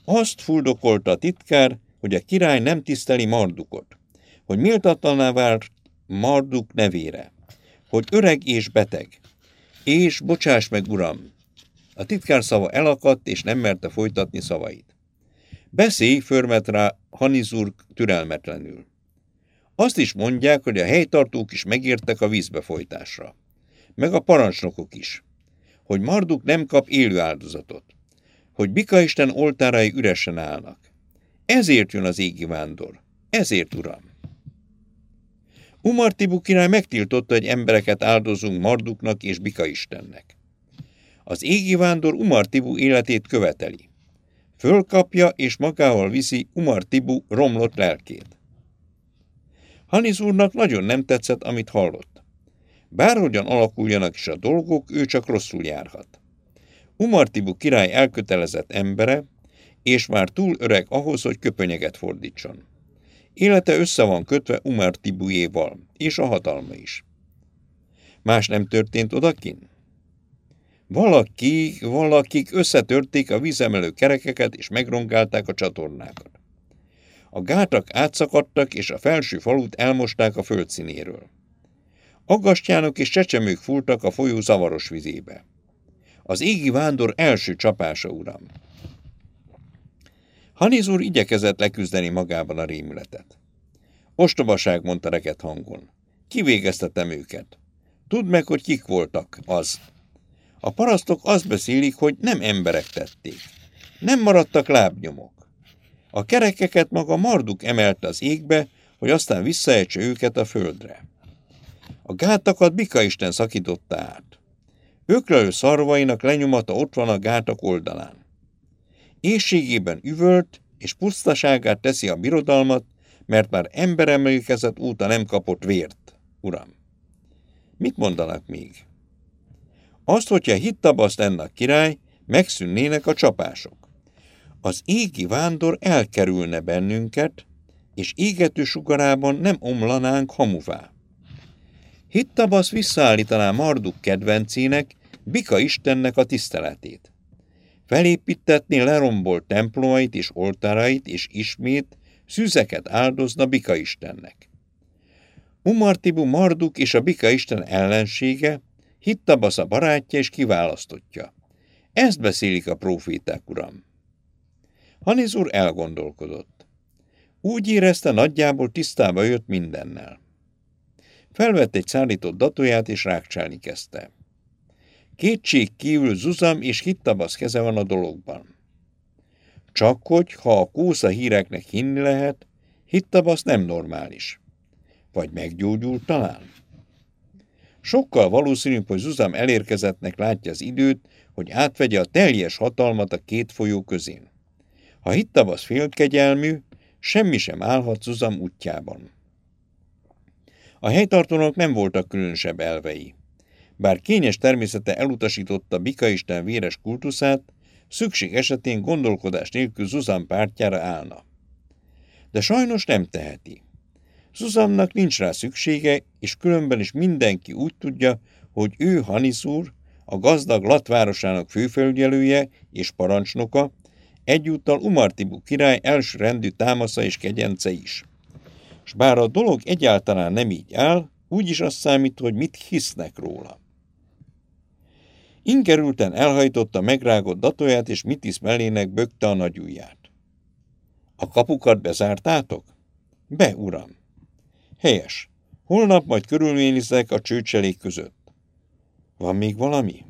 Azt fuldokolta a titkár, hogy a király nem tiszteli Mardukot, hogy méltatlanná vált Marduk nevére, hogy öreg és beteg, és bocsáss meg, uram! A titkár szava elakadt, és nem merte folytatni szavait. Beszélj, förmet rá Hanizur türelmetlenül. Azt is mondják, hogy a helytartók is megértek a vízbefolytásra, meg a parancsnokok is, hogy Marduk nem kap élő áldozatot, hogy Bikaisten oltárai üresen állnak. Ezért jön az égi vándor, ezért, uram. Umartibu király megtiltotta, hogy embereket áldozunk Marduknak és Bikaistennek. Az égi vándor Umartibu életét követeli. Fölkapja és magával viszi Umartibu romlott lelkét. Hanizurnak nagyon nem tetszett, amit hallott. Bárhogyan alakuljanak is a dolgok, ő csak rosszul járhat. Umartibu király elkötelezett embere, és már túl öreg ahhoz, hogy köpönyeget fordítson. Élete össze van kötve Umartibujéval, és a hatalma is. Más nem történt odakin? Valaki, valakik összetörték a vízemelő kerekeket, és megrongálták a csatornákat. A gátak átszakadtak, és a felső falut elmosták a földszínéről. Aggastyánok és csecsemők fúltak a folyó zavaros vizébe. Az égi vándor első csapása, uram. Hanizur igyekezett leküzdeni magában a rémületet. Ostobaság, mondta reket hangon. Kivégeztetem őket. Tudd meg, hogy kik voltak, az. A parasztok azt beszélik, hogy nem emberek tették. Nem maradtak lábnyomok. A kerekeket maga Marduk emelte az égbe, hogy aztán visszaejtse őket a földre. A gátakat Bikaisten szakította át. Öklelő szarvainak lenyomata ott van a gátak oldalán. Éhségében üvölt, és pusztaságát teszi a birodalmat, mert már emberemlékezet óta nem kapott vért, uram. Mit mondanak még? Azt, hogyha Hittabaszt lenne a király, megszűnnének a csapások. Az égi vándor elkerülne bennünket, és égető sugarában nem omlanánk hamuvá. Hittabasz visszaállítaná Marduk kedvencének, Bikaistennek a tiszteletét. Felépítetné lerombolt templomait és oltárait, és ismét szűzeket áldozna Bikaistennek. Umartibu Marduk és a Bikaisten ellensége, Hittabasz a barátja és kiválasztottja. Ezt beszélik a próféták, uram. Hanizur elgondolkodott. Úgy érezte, nagyjából tisztába jött mindennel. Felvett egy szállított datóját, és rákcsálni kezdte. Kétség kívül Zuzam és Hittabasz keze van a dologban. Csak hogy, ha a kósza híreknek hinni lehet, Hittabasz nem normális. Vagy meggyógyult talán? Sokkal valószínűbb, hogy Zuzam elérkezettnek látja az időt, hogy átvegye a teljes hatalmat a két folyó közén. Ha Hittabasz félkegyelmű, semmi sem állhat Zuzam útjában. A helytartónak nem voltak különösebb elvei. Bár kényes természete elutasította Bikaisten véres kultuszát, szükség esetén gondolkodás nélkül Zuzam pártjára állna. De sajnos nem teheti. Zuzamnak nincs rá szüksége, és különben is mindenki úgy tudja, hogy ő Hanizur, a gazdag Lat városának főfelügyelője és parancsnoka, egyúttal Umartibu király elsőrendű támasza és kegyence is. S bár a dolog egyáltalán nem így áll, úgyis azt számít, hogy mit hisznek róla. Ingerülten elhajtotta megrágott datóját, és Mitisz mellének bökte a nagyujját. A kapukat bezártátok? Be, uram. Helyes. Holnap majd körülnézek a csőcselék között. Van még valami?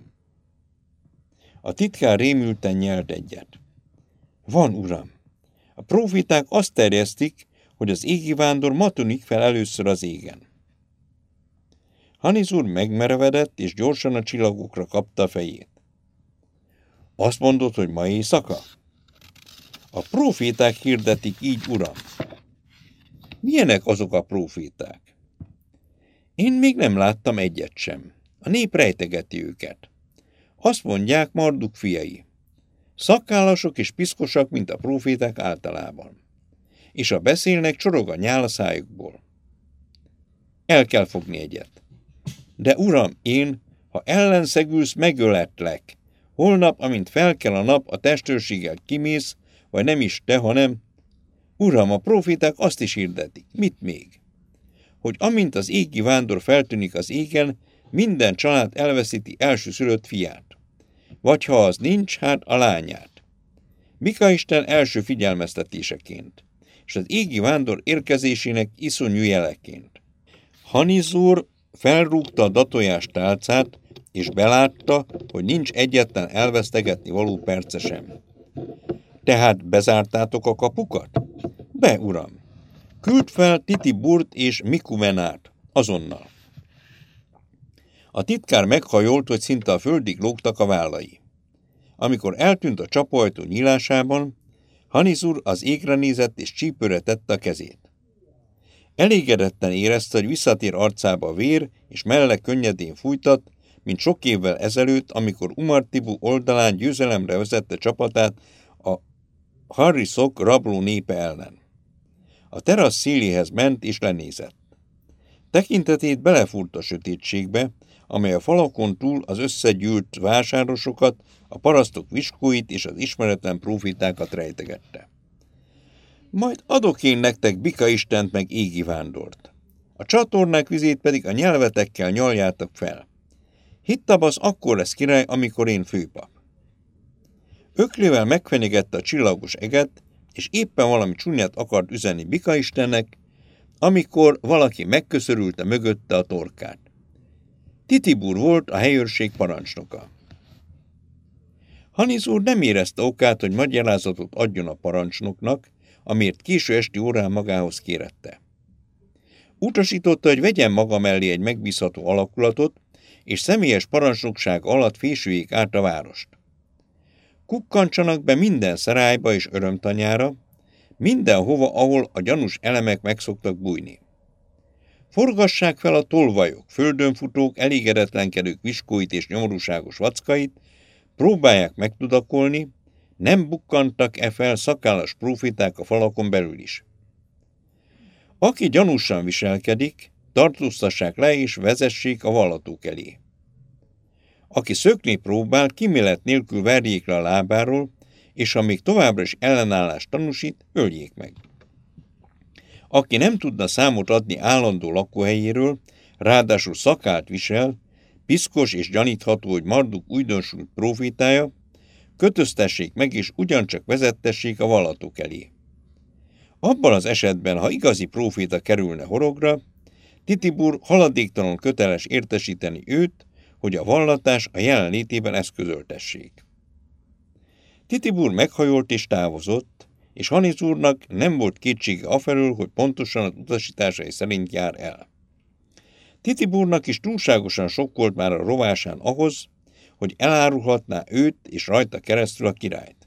A titkár rémülten nyelt egyet. Van, uram. A próféták azt terjesztik, hogy az égi vándor ma tűnik fel először az égen. Hanizur megmerevedett, és gyorsan a csillagokra kapta a fejét. Azt mondod, hogy ma éjszaka? A próféták hirdetik így, uram. Milyenek azok a próféták? Én még nem láttam egyet sem. A nép rejtegeti őket. Azt mondják, Marduk fiai. Szakállasok és piszkosak, mint a próféták általában. És ha beszélnek, csorog a nyál a szájukból. El kell fogni egyet. De uram, én, ha ellenszegülsz, megöletlek. Holnap, amint felkel a nap, a testőrséggel kimész, vagy nem is te, hanem... Uram, a próféták azt is hirdetik. Mit még? Hogy amint az égi vándor feltűnik az égen, minden család elveszíti elsőszülött fiát. Vagy ha az nincs, hát a lányát. Mikaisten első figyelmeztetéseként, és az égi vándor érkezésének iszonyú jeleként. Hanizur felrúgta a datójás tálcát, és belátta, hogy nincs egyetlen elvesztegetni való perce sem. Tehát bezártátok a kapukat? Be, uram! Küld fel Titiburt és Mikumenát, azonnal. A titkár meghajolt, hogy szinte a földig lógtak a vállai. Amikor eltűnt a csapóajtó nyílásában, Hanizur az égre nézett és csípőre tette a kezét. Elégedetten érezte, hogy visszatér arcába a vér, és melle könnyedén fújtat, mint sok évvel ezelőtt, amikor Umartibu oldalán győzelemre vezette csapatát a Harriszok rabló népe ellen. A terasz széléhez ment és lenézett. Tekintetét belefúrt a sötétségbe, amely a falakon túl az összegyűlt vásárosokat, a parasztok viskóit és az ismeretlen prófétákat rejtegette. Majd adok én nektek Bikaistent meg égi vándort. A csatornák vizét pedig a nyelvetekkel nyaljátok fel. Hittabasz akkor lesz király, amikor én főpap. Öklével megfenyegette a csillagos eget, és éppen valami csúnyát akart üzenni Bikaistennek, amikor valaki megköszörülte mögötte a torkát. Titibur volt a helyőrség parancsnoka. Hanizur nem érezte okát, hogy magyarázatot adjon a parancsnoknak, amiért késő esti órán magához kérette. Utasította, hogy vegyen maga mellé egy megbízható alakulatot, és személyes parancsnokság alatt fésüljék át a várost. Kukkantsanak be minden szerályba és örömtanyára, mindenhova, ahol a gyanús elemek megszoktak bújni. Forgassák fel a tolvajok, földönfutók, elégedetlenkedők viskóit és nyomorúságos vackait, próbálják megtudakolni, nem bukkantak-e fel szakállas próféták a falakon belül is. Aki gyanúsan viselkedik, tartóztassák le és vezessék a vallatók elé. Aki szökni próbál, kimélet nélkül verjék le a lábáról, és ha még továbbra is ellenállást tanúsít, öljék meg. Aki nem tudna számot adni állandó lakóhelyéről, ráadásul szakált visel, piszkos és gyanítható, hogy Marduk újdonsult prófétája, kötöztessék meg és ugyancsak vezettessék a vallatók elé. Abban az esetben, ha igazi próféta kerülne horogra, Titibur haladéktalanul köteles értesíteni őt, hogy a vallatás a jelenlétében eszközöltessék. Titibur meghajolt és távozott, és Hanizurnak nem volt kétsége afelől, hogy pontosan az utasításai szerint jár el. Titiburnak is túlságosan sok volt már a rovásán ahhoz, hogy elárulhatná őt és rajta keresztül a királyt.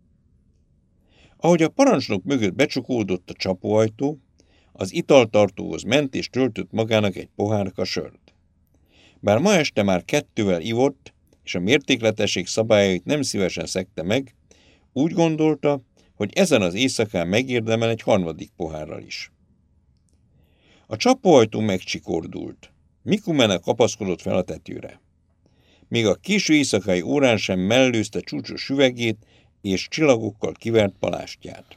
Ahogy a parancsnok mögött becsukódott a csapóajtó, az italtartóhoz ment és töltött magának egy pohárka sört. Bár ma este már kettővel ivott, és a mértékletesség szabályait nem szívesen szegte meg, úgy gondolta, hogy ezen az éjszakán megérdemel egy harmadik pohárral is. A csapóajtó megcsikordult. Mikumene kapaszkodott fel a tetőre. Még a késő éjszakai órán sem mellőzte csúcsos üvegét és csillagokkal kivert palástját.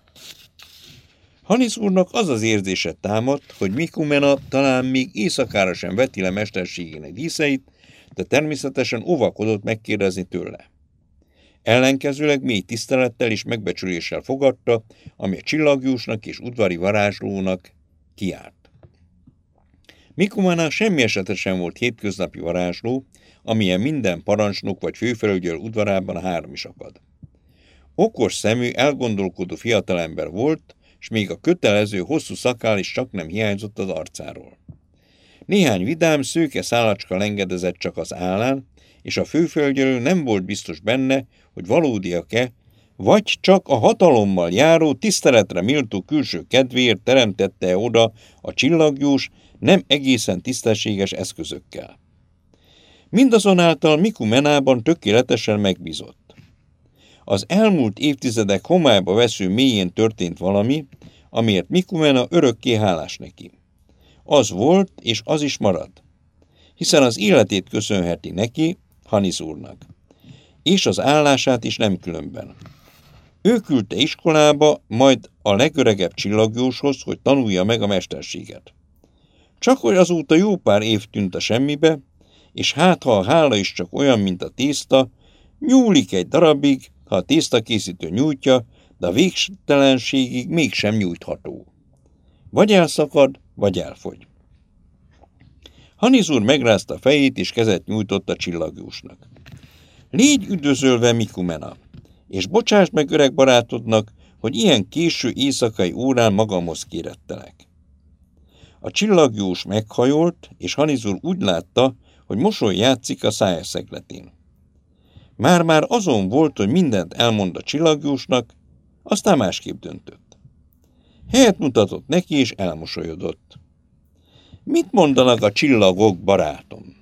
Hanizurnak az az érzése támadt, hogy Mikumena talán még éjszakára sem veti le mesterségének díszeit, de természetesen óvakodott megkérdezni tőle. Ellenkezőleg mély tisztelettel és megbecsüléssel fogadta, ami a csillagjúsnak és udvari varázslónak kiárt. Mikumena semmi esetre sem volt hétköznapi varázsló, amilyen minden parancsnok vagy főfelügyelő udvarában a három is akad. Okos szemű, elgondolkodó fiatalember volt, s még a kötelező hosszú szakál is csak nem hiányzott az arcáról. Néhány vidám, szőke szálacska lengedezett csak az állán, és a főfelügyelő nem volt biztos benne, hogy valódiak-e, vagy csak a hatalommal járó, tiszteletre méltó külső kedvéért teremtette oda a csillagjós, nem egészen tisztességes eszközökkel. Mindazonáltal Mikumenában tökéletesen megbízott. Az elmúlt évtizedek homályba vesző mélyén történt valami, amiért Mikumena örökké hálás neki. Az volt, és az is marad, hiszen az életét köszönheti neki, Hanizurnak, és az állását is nem különben. Ő küldte iskolába, majd a legöregebb csillagjóshoz, hogy tanulja meg a mesterséget. Csak hogy azóta jó pár év tűnt a semmibe, és hát ha a hála is csak olyan, mint a tészta, nyúlik egy darabig, ha a tésztakészítő nyújtja, de a végtelenségig mégsem nyújtható. Vagy elszakad, vagy elfogy. Hannes úr megrázta a fejét, és kezet nyújtott a csillagjósnak. Légy üdvözölve, Mikumena, és bocsásd meg öreg barátodnak, hogy ilyen késő éjszakai órán magamhoz kérettelek. A csillagjós meghajolt, és Hannes úr úgy látta, hogy mosoly játszik a szája szegletén. Már-már azon volt, hogy mindent elmond a csillagjósnak, aztán másképp döntött. Helyet mutatott neki, és elmosolyodott. Mit mondanak a csillagok, barátom?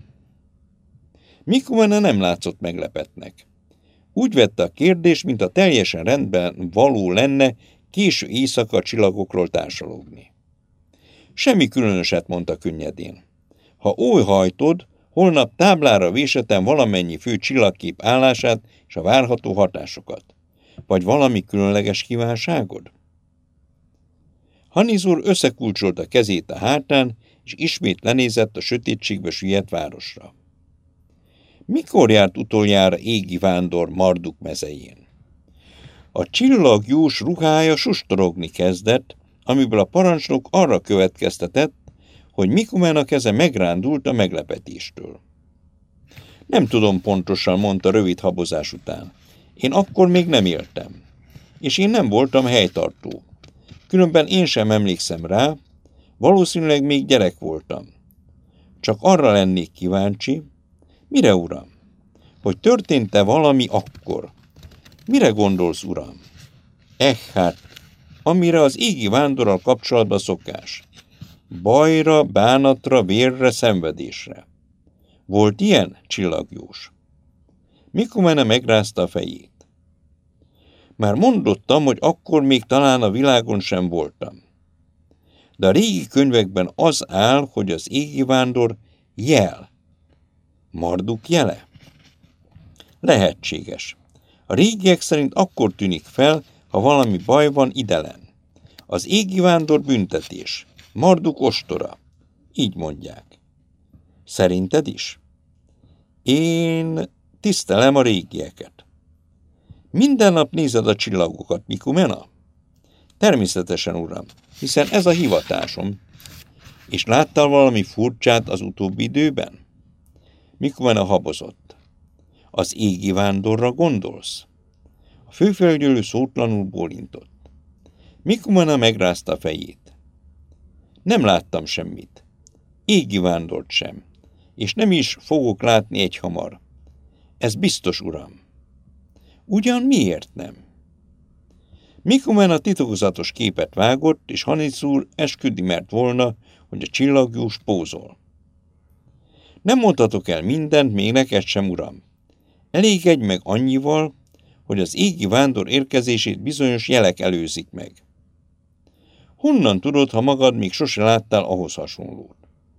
Mikumena nem látszott meglepetnek. Úgy vette a kérdést, mint a teljesen rendben való lenne késő éjszaka a csillagokról társalogni. Semmi különöset, mondta könnyedén. Ha óhajtod, holnap táblára vésetem valamennyi fő csillagkép állását és a várható hatásokat. Vagy valami különleges kívánságod? Hannes úr összekulcsolta kezét a hátán, és ismét lenézett a sötétségbe süllyedt városra. Mikor járt utoljára égi vándor Marduk mezején? A csillagjós ruhája sustorogni kezdett, amiből a parancsnok arra következtetett, hogy Mikumena keze megrándult a meglepetéstől. Nem tudom pontosan, mondta rövid habozás után. Én akkor még nem éltem, és én nem voltam helytartó. Különben én sem emlékszem rá, valószínűleg még gyerek voltam. Csak arra lennék kíváncsi, mire, uram? Hogy történt-e valami akkor? Mire gondolsz, uram? Eh, hát, amire az égi vándorral kapcsolatban szokás. Bajra, bánatra, vérre, szenvedésre. Volt ilyen, csillagjós? Mikumena megrázta a fejét. Már mondottam, hogy akkor még talán a világon sem voltam. De a régi könyvekben az áll, hogy az égi vándor jel. Marduk jele? Lehetséges. A régiek szerint akkor tűnik fel, ha valami baj van idelen. Az égi vándor büntetés. Marduk ostora. Így mondják. Szerinted is? Én tisztelem a régieket. Minden nap nézed a csillagokat, Mikumena? Természetesen, uram, hiszen ez a hivatásom. És láttál valami furcsát az utóbbi időben? Mikumena habozott. Az égi vándorra gondolsz? A főfelügyelő szótlanul bólintott. Mikumena megrázta a fejét. Nem láttam semmit. Égi vándort sem. És nem is fogok látni egyhamar. Ez biztos, uram. Ugyan miért nem? Mikumena titokzatos képet vágott, és Hannes úr esküdni mert volna, hogy a csillagjós pózol. Nem mondhatok el mindent, még neked sem, uram. Elégedj meg annyival, hogy az égi vándor érkezését bizonyos jelek előzik meg. Honnan tudod, ha magad még sose láttál ahhoz hasonlót?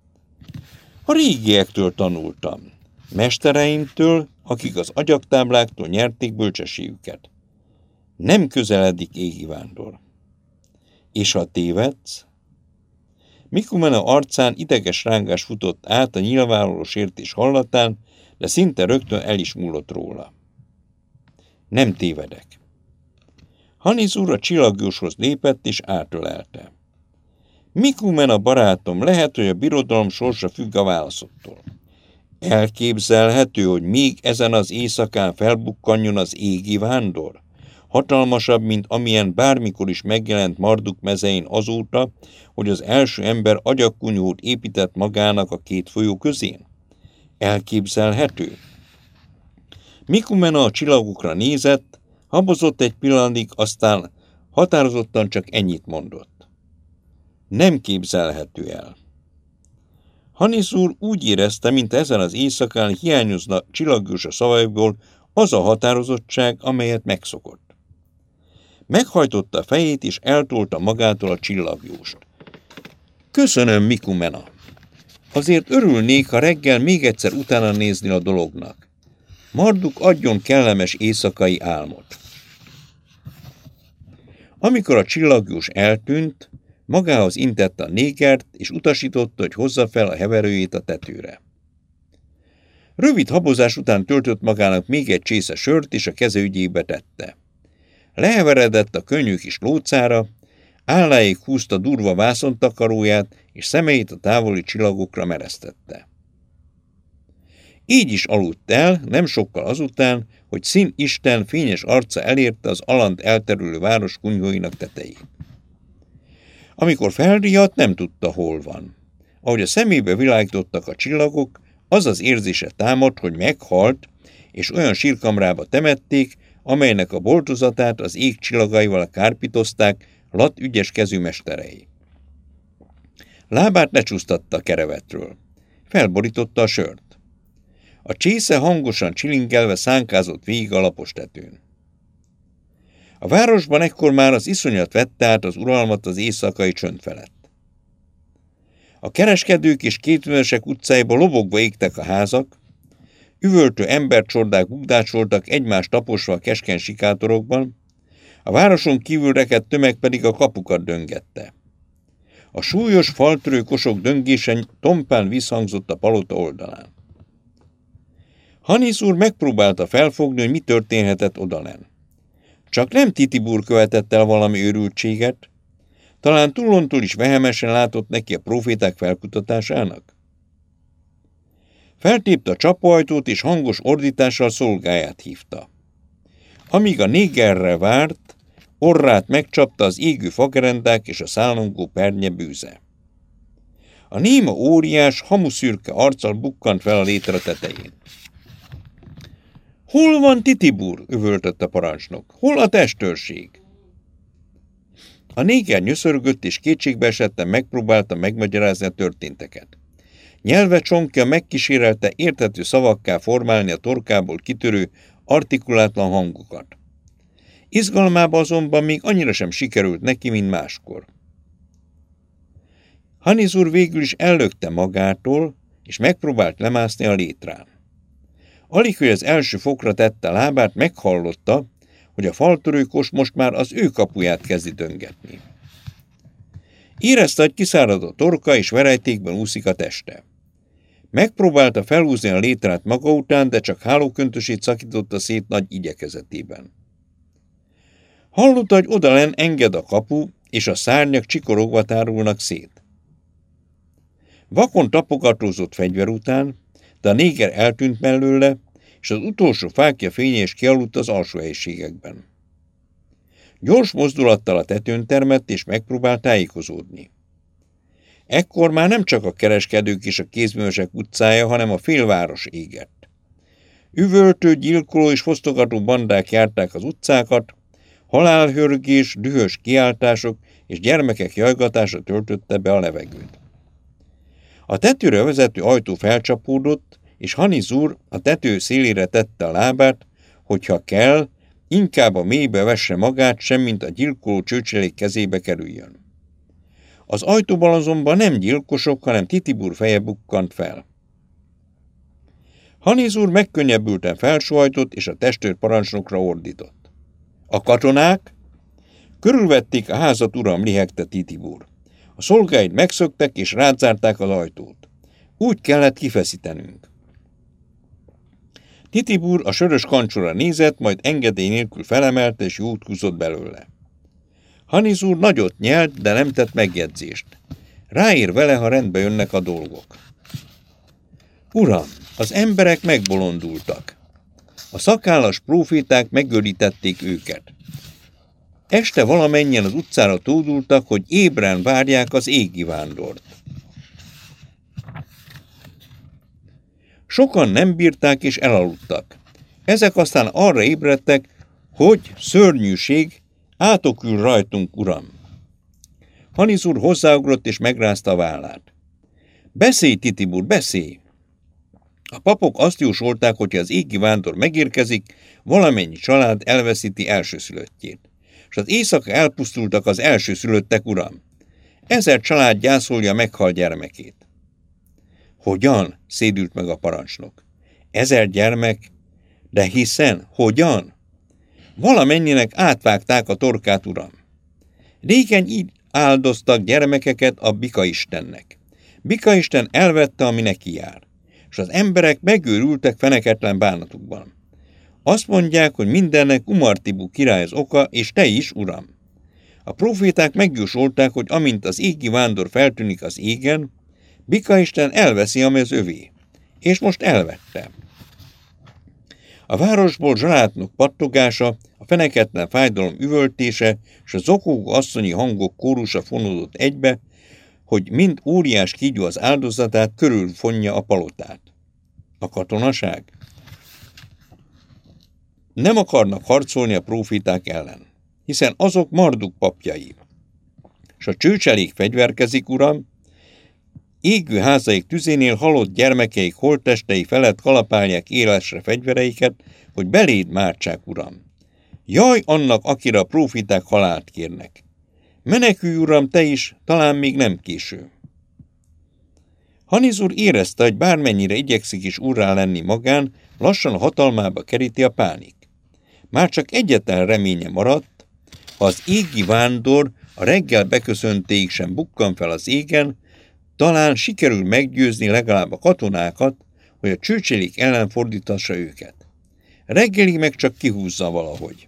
A régiektől tanultam. Mestereimtől, akik az agyagtábláktól nyerték bölcsességüket. Nem közeledik égi vándor. És ha tévedsz? Mikumena arcán ideges rángás futott át a nyilvánvaló sértés hallatán, de szinte rögtön el is múlott róla. Nem tévedek. Hannes úr a csillagjóshoz lépett és átölelte. Mikumena barátom, lehet, hogy a birodalom sorsa függ a válaszottól. Elképzelhető, hogy még ezen az éjszakán felbukkanjon az égi vándor? Hatalmasabb, mint amilyen bármikor is megjelent Marduk mezején azóta, hogy az első ember agyagkunyhót épített magának a két folyó közén? Elképzelhető? Mikumena a csillagokra nézett, habozott egy pillanatig, aztán határozottan csak ennyit mondott. Nem képzelhető el. Hannes úr úgy érezte, mint ezen az éjszakán hiányozna csillagjós a szavaiból az a határozottság, amelyet megszokott. Meghajtotta a fejét, és eltolta magától a csillagjóst. Köszönöm, Mikumena. Azért örülnék, ha reggel még egyszer utána nézni a dolognak. Marduk adjon kellemes éjszakai álmot. Amikor a csillagjós eltűnt, magához intette a négert, és utasította, hogy hozza fel a heverőjét a tetőre. Rövid habozás után töltött magának még egy csésze sört, és a keze ügyébe tette. Leheveredett a könnyű kis lócára, álláig húzta durva vászontakaróját, és szemeit a távoli csillagokra meresztette. Így is aludt el, nem sokkal azután, hogy Szín Isten fényes arca elérte az alant elterülő város kunyhóinak tetejét. Amikor felriadt, nem tudta, hol van. Ahogy a szemébe világítottak a csillagok, az az érzése támadt, hogy meghalt, és olyan sírkamrába temették, amelynek a boltozatát az ég csillagaival kárpitozták Lat ügyes kezű mesterei. Lábát lecsúsztatta a kerevetről. Felborította a sört. A csésze hangosan csilingelve szánkázott végig a lapos tetőn. A városban ekkor már az iszonyat vette át az uralmat az éjszakai csönd felett. A kereskedők és kétünesek utcáiba lobogva égtek a házak, üvöltő embercsordák bugdácsoltak egymást taposva a keskeny sikátorokban, a városon kívül rekedt tömeg pedig a kapukat döngette. A súlyos faltörő kosok döngésen tompán visszhangzott a palota oldalán. Hannisz úr megpróbálta felfogni, hogy mi történhetett odalen. Csak nem Titibur követett el valami őrültséget, talán túlontúl is vehemesen látott neki a proféták felkutatásának. Feltépte a csapóajtót, és hangos ordítással szolgáját hívta. Amíg a négerre várt, orrát megcsapta az égő fagerendák és a szállongó pernye bűze. A néma óriás, hamuszürke arccal bukkant fel a létre tetején. Hol van Titibur? Üvöltött a parancsnok. Hol a testőrség? A néger nyöszörgött, és kétségbe esetten megpróbálta megmagyarázni a történteket. Nyelve csonkja megkísérelte érthető szavakká formálni a torkából kitörő, artikulátlan hangokat. Izgalmába azonban még annyira sem sikerült neki, mint máskor. Hannisz úr végül is ellökte magától, és megpróbált lemászni a létrán. Alig, hogy az első fokra tette lábát, meghallotta, hogy a faltörőkos most már az ő kapuját kezdi döngetni. Érezte, hogy kiszárad a torka, és verejtékben úszik a teste. Megpróbálta felhúzni a létrát maga után, de csak hálóköntösét szakította szét nagy igyekezetében. Hallotta, hogy odalen enged a kapu, és a szárnyak csikorogva tárulnak szét. Vakon tapogatózott fegyver után, de a néger eltűnt mellőle, és az utolsó fákja fénye is kialudt az alsó helyiségekben. Gyors mozdulattal a tetőn termett, és megpróbált tájékozódni. Ekkor már nem csak a kereskedők és a kézművesek utcája, hanem a félváros égett. Üvöltő, gyilkoló és fosztogató bandák járták az utcákat, halálhörgés, dühös kiáltások és gyermekek jajgatása töltötte be a levegőt. A tetőre vezető ajtó felcsapódott, és Hannisz úr a tető szélére tette a lábát, hogyha kell, inkább a mélybe vesse magát, semmint a gyilkoló csőcselék kezébe kerüljön. Az ajtóban azonban nem gyilkosok, hanem Titibur feje bukkant fel. Hannisz úr megkönnyebbülten felsóhajtott, és a testőr parancsnokra ordított. A katonák körülvették a házat, uram, lihegte Titibur. A szolgáid megszöktek, és rádzárták az ajtót. Úgy kellett kifeszítenünk. Titibur a sörös kancsóra nézett, majd engedély nélkül felemelte, és jót húzott belőle. Hannisz úr nagyot nyelt, de nem tett megjegyzést. Ráér vele, ha rendbe jönnek a dolgok. Uram, az emberek megbolondultak. A szakállas próféták megörítették őket. Este valamennyien az utcára tódultak, hogy ébren várják az égi vándort. Sokan nem bírták és elaludtak. Ezek aztán arra ébredtek, hogy szörnyűség, átokül rajtunk, uram. Hannisz úr hozzáugrott és megrázta a vállát. Beszélj, Titibur, beszélj! A papok azt jósolták, hogy az égi vándor megérkezik, valamennyi család elveszíti elsőszülöttjét. És az éjszaka elpusztultak az elsőszülöttek, uram. Ezer család gyászolja meghalt gyermekét. Hogyan? Szédült meg a parancsnok. Ezer gyermek? De hiszen, hogyan? Valamennyinek átvágták a torkát, uram. Régen így áldoztak gyermekeket a Bika-istennek. Bika-isten elvette, ami neki jár, és az emberek megőrültek feneketlen bánatukban. Azt mondják, hogy mindennek Umartibu király az oka, és te is, uram. A proféták megjósolták, hogy amint az égi vándor feltűnik az égen, Bika-isten elveszi, ami az övé. És most elvette. A városból zsalátnok pattogása, a feneketlen fájdalom üvöltése és a zokogó asszonyi hangok kórusa fonódott egybe, hogy mind óriás kígyó az áldozatát körülfonja a palotát. A katonaság? Nem akarnak harcolni a próféták ellen, hiszen azok Marduk papjai. És a csőcselék fegyverkezik, uram, égő házaik tüzénél halott gyermekeik holttestei felett kalapálják élesre fegyvereiket, hogy beléd mártsák, uram. Jaj annak, akire a próféták halált kérnek. Menekülj, uram, te is, talán még nem késő. Hanizur érezte, hogy bármennyire igyekszik is urrá lenni magán, lassan a hatalmába keríti a pánik. Már csak egyetlen reménye maradt, ha az égi vándor a reggel beköszöntéig sem bukkan fel az égen, talán sikerül meggyőzni legalább a katonákat, hogy a csőcselék ellen fordítassa őket. Reggelig meg csak kihúzza valahogy.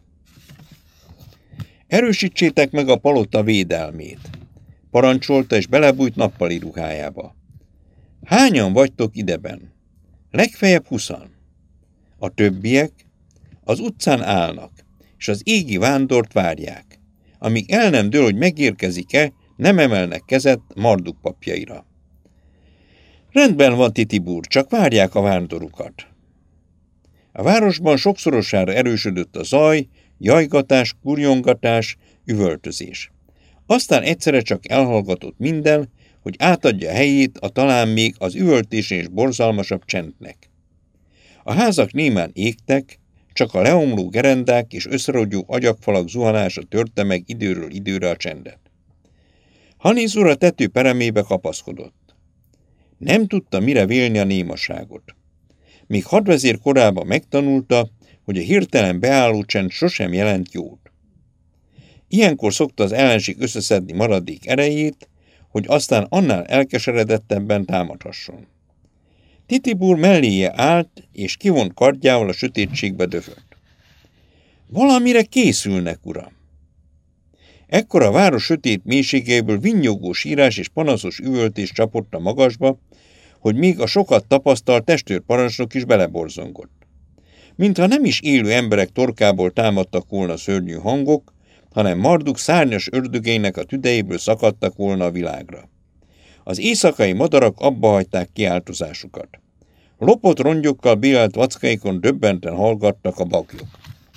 Erősítsétek meg a palota védelmét, parancsolta, és belebújt nappali ruhájába. Hányan vagytok ideben? Legfeljebb huszan. A többiek az utcán állnak, és az égi vándort várják. Amíg el nem dől, hogy megérkezik-e, nem emelnek kezet Marduk papjaira. Rendben van, Titibur, csak várják a vándorukat. A városban sokszorosára erősödött a zaj, jajgatás, kurjongatás, üvöltözés. Aztán egyszerre csak elhallgatott minden, hogy átadja helyét a talán még az üvöltés és borzalmasabb csendnek. A házak némán égtek, csak a leomló gerendák és összerogyó agyagfalak zuhanása törte meg időről időre a csendet. Hanizur a tető peremébe kapaszkodott. Nem tudta, mire vélni a némaságot. Míg hadvezér korában megtanulta, hogy a hirtelen beálló csend sosem jelent jót. Ilyenkor szokta az ellenség összeszedni maradék erejét, hogy aztán annál elkeseredettebben támadhasson. Titibur melléje állt, és kivont kardjával a sötétségbe döfött. Valamire készülnek, uram! Ekkor a város sötét mélységeiből vinnyogó sírás és panaszos üvöltés csapott a magasba, hogy még a sokat tapasztalt testőrparancsnok is beleborzongott. Mintha nem is élő emberek torkából támadtak volna szörnyű hangok, hanem Marduk szárnyas ördögeinek a tüdejéből szakadtak volna a világra. Az éjszakai madarak abbahagyták kiáltozásukat. Lopott rongyokkal bélelt vackaikon döbbenten hallgattak a bagyok.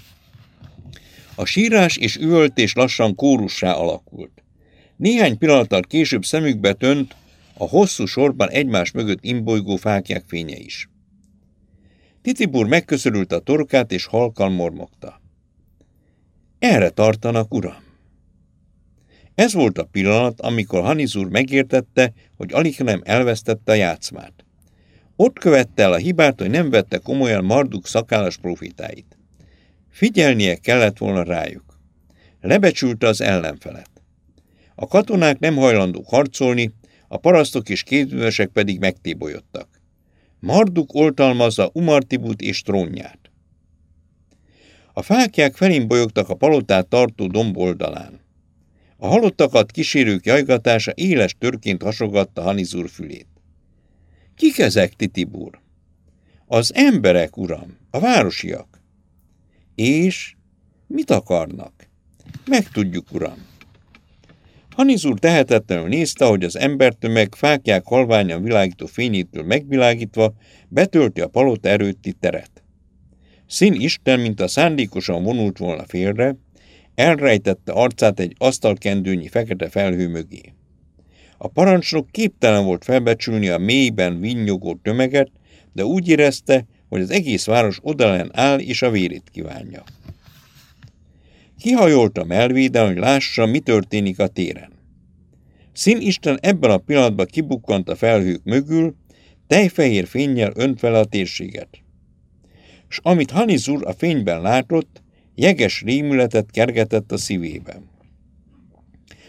A sírás és üvöltés lassan kórussá alakult. Néhány pillanattal később szemükbe tönt a hosszú sorban egymás mögött imbolygó fáklyák fénye is. Titibur megköszörült a torkát, és halkan mormogta. Erre tartanak, uram! Ez volt a pillanat, amikor Hanizur megértette, hogy alig nem elvesztette a játszmát. Ott követte el a hibát, hogy nem vette komolyan Marduk szakállas profitáit. Figyelnie kellett volna rájuk. Lebecsülte az ellenfelet. A katonák nem hajlandók harcolni, a parasztok és kézművesek pedig megtébolyodtak. Marduk oltalmazza Umartibut és trónját. A fáklyák felén bolyogtak a palotát tartó domb oldalán. A halottakat kísérők jajgatása éles törként hasogatta Hanizur fülét. Kik ezek, Titibur? Az emberek, uram, a városiak. És mit akarnak? Megtudjuk, uram. Hanizur tehetetlenül nézte, hogy az embertömeg fáklyák halványan világító fényétől megvilágítva betölti a palota erőtti teret. Szín Isten, mint a szándékosan vonult volna félre, elrejtette arcát egy asztalkendőnyi fekete felhő mögé. A parancsnok képtelen volt felbecsülni a mélyben vinnyogó tömeget, de úgy érezte, hogy az egész város odalen áll és a vérét kívánja. Kihajolt a melvéden, hogy lássa, mi történik a téren. Szín Isten ebben a pillanatban kibukkant a felhők mögül, tejfehér fénnyel önt fel a térséget. S amit Hanizur a fényben látott, jeges rémületet kergetett a szívében.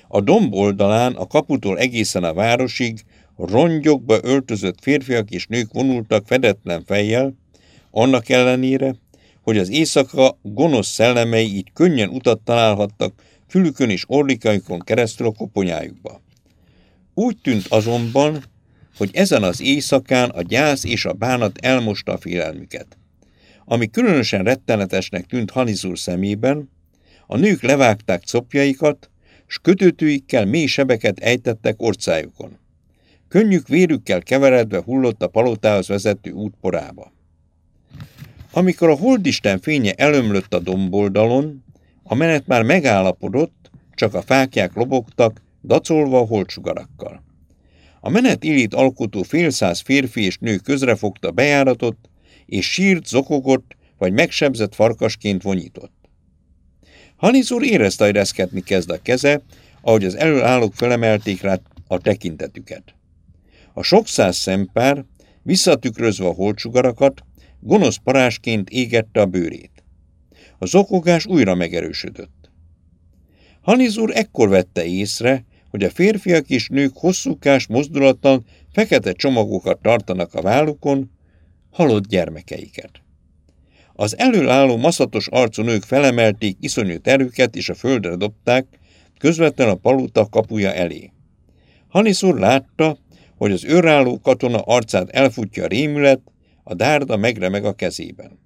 A domb oldalán, a kaputól egészen a városig rongyokba öltözött férfiak és nők vonultak fedetlen fejjel, annak ellenére, hogy az éjszaka gonosz szellemei így könnyen utat találhattak fülükön és orlikaikon keresztül a koponyájukba. Úgy tűnt azonban, hogy ezen az éjszakán a gyász és a bánat elmosta a félelmüket. Ami különösen rettenetesnek tűnt Hanizur szemében, a nők levágták copjaikat, s kötőtőikkel mély sebeket ejtettek orcájukon. Könnyük vérükkel keveredve hullott a palotához vezető út porába. Amikor a holdisten fénye elömlött a domboldalon, a menet már megállapodott, csak a fáklyák lobogtak, dacolva a holdsugarakkal. A menet illét alkotó félszáz férfi és nő közrefogta bejáratot, és sírt, zokogott, vagy megsebzett farkasként vonyított. Hanizur érezte, hogy reszketni kezd a keze, ahogy az előállók felemelték rá a tekintetüket. A sok száz szempár, visszatükrözve a holdsugarakat, gonosz parázsként égette a bőrét. A zokogás újra megerősödött. Hanizur ekkor vette észre, hogy a férfiak és nők hosszúkás, mozdulatlan, fekete csomagokat tartanak a vállukon, halott gyermekeiket. Az előálló maszatos arcú nők felemelték iszonyú terüket és a földre dobták, közvetlenül a palota kapuja elé. Hanizur látta, hogy az őrálló katona arcát elfutja a rémület, a dárda megremeg a kezében.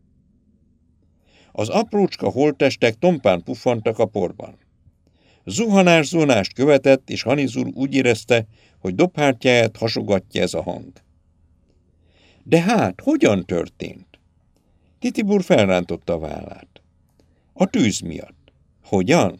Az aprócska holttestek tompán puffantak a porban. Zuhanás-zuhanást követett, és Hanizur úgy érezte, hogy dobhártyáját hasogatja ez a hang. De hát, hogyan történt? Titibur felrántotta a vállát. A tűz miatt. Hogyan?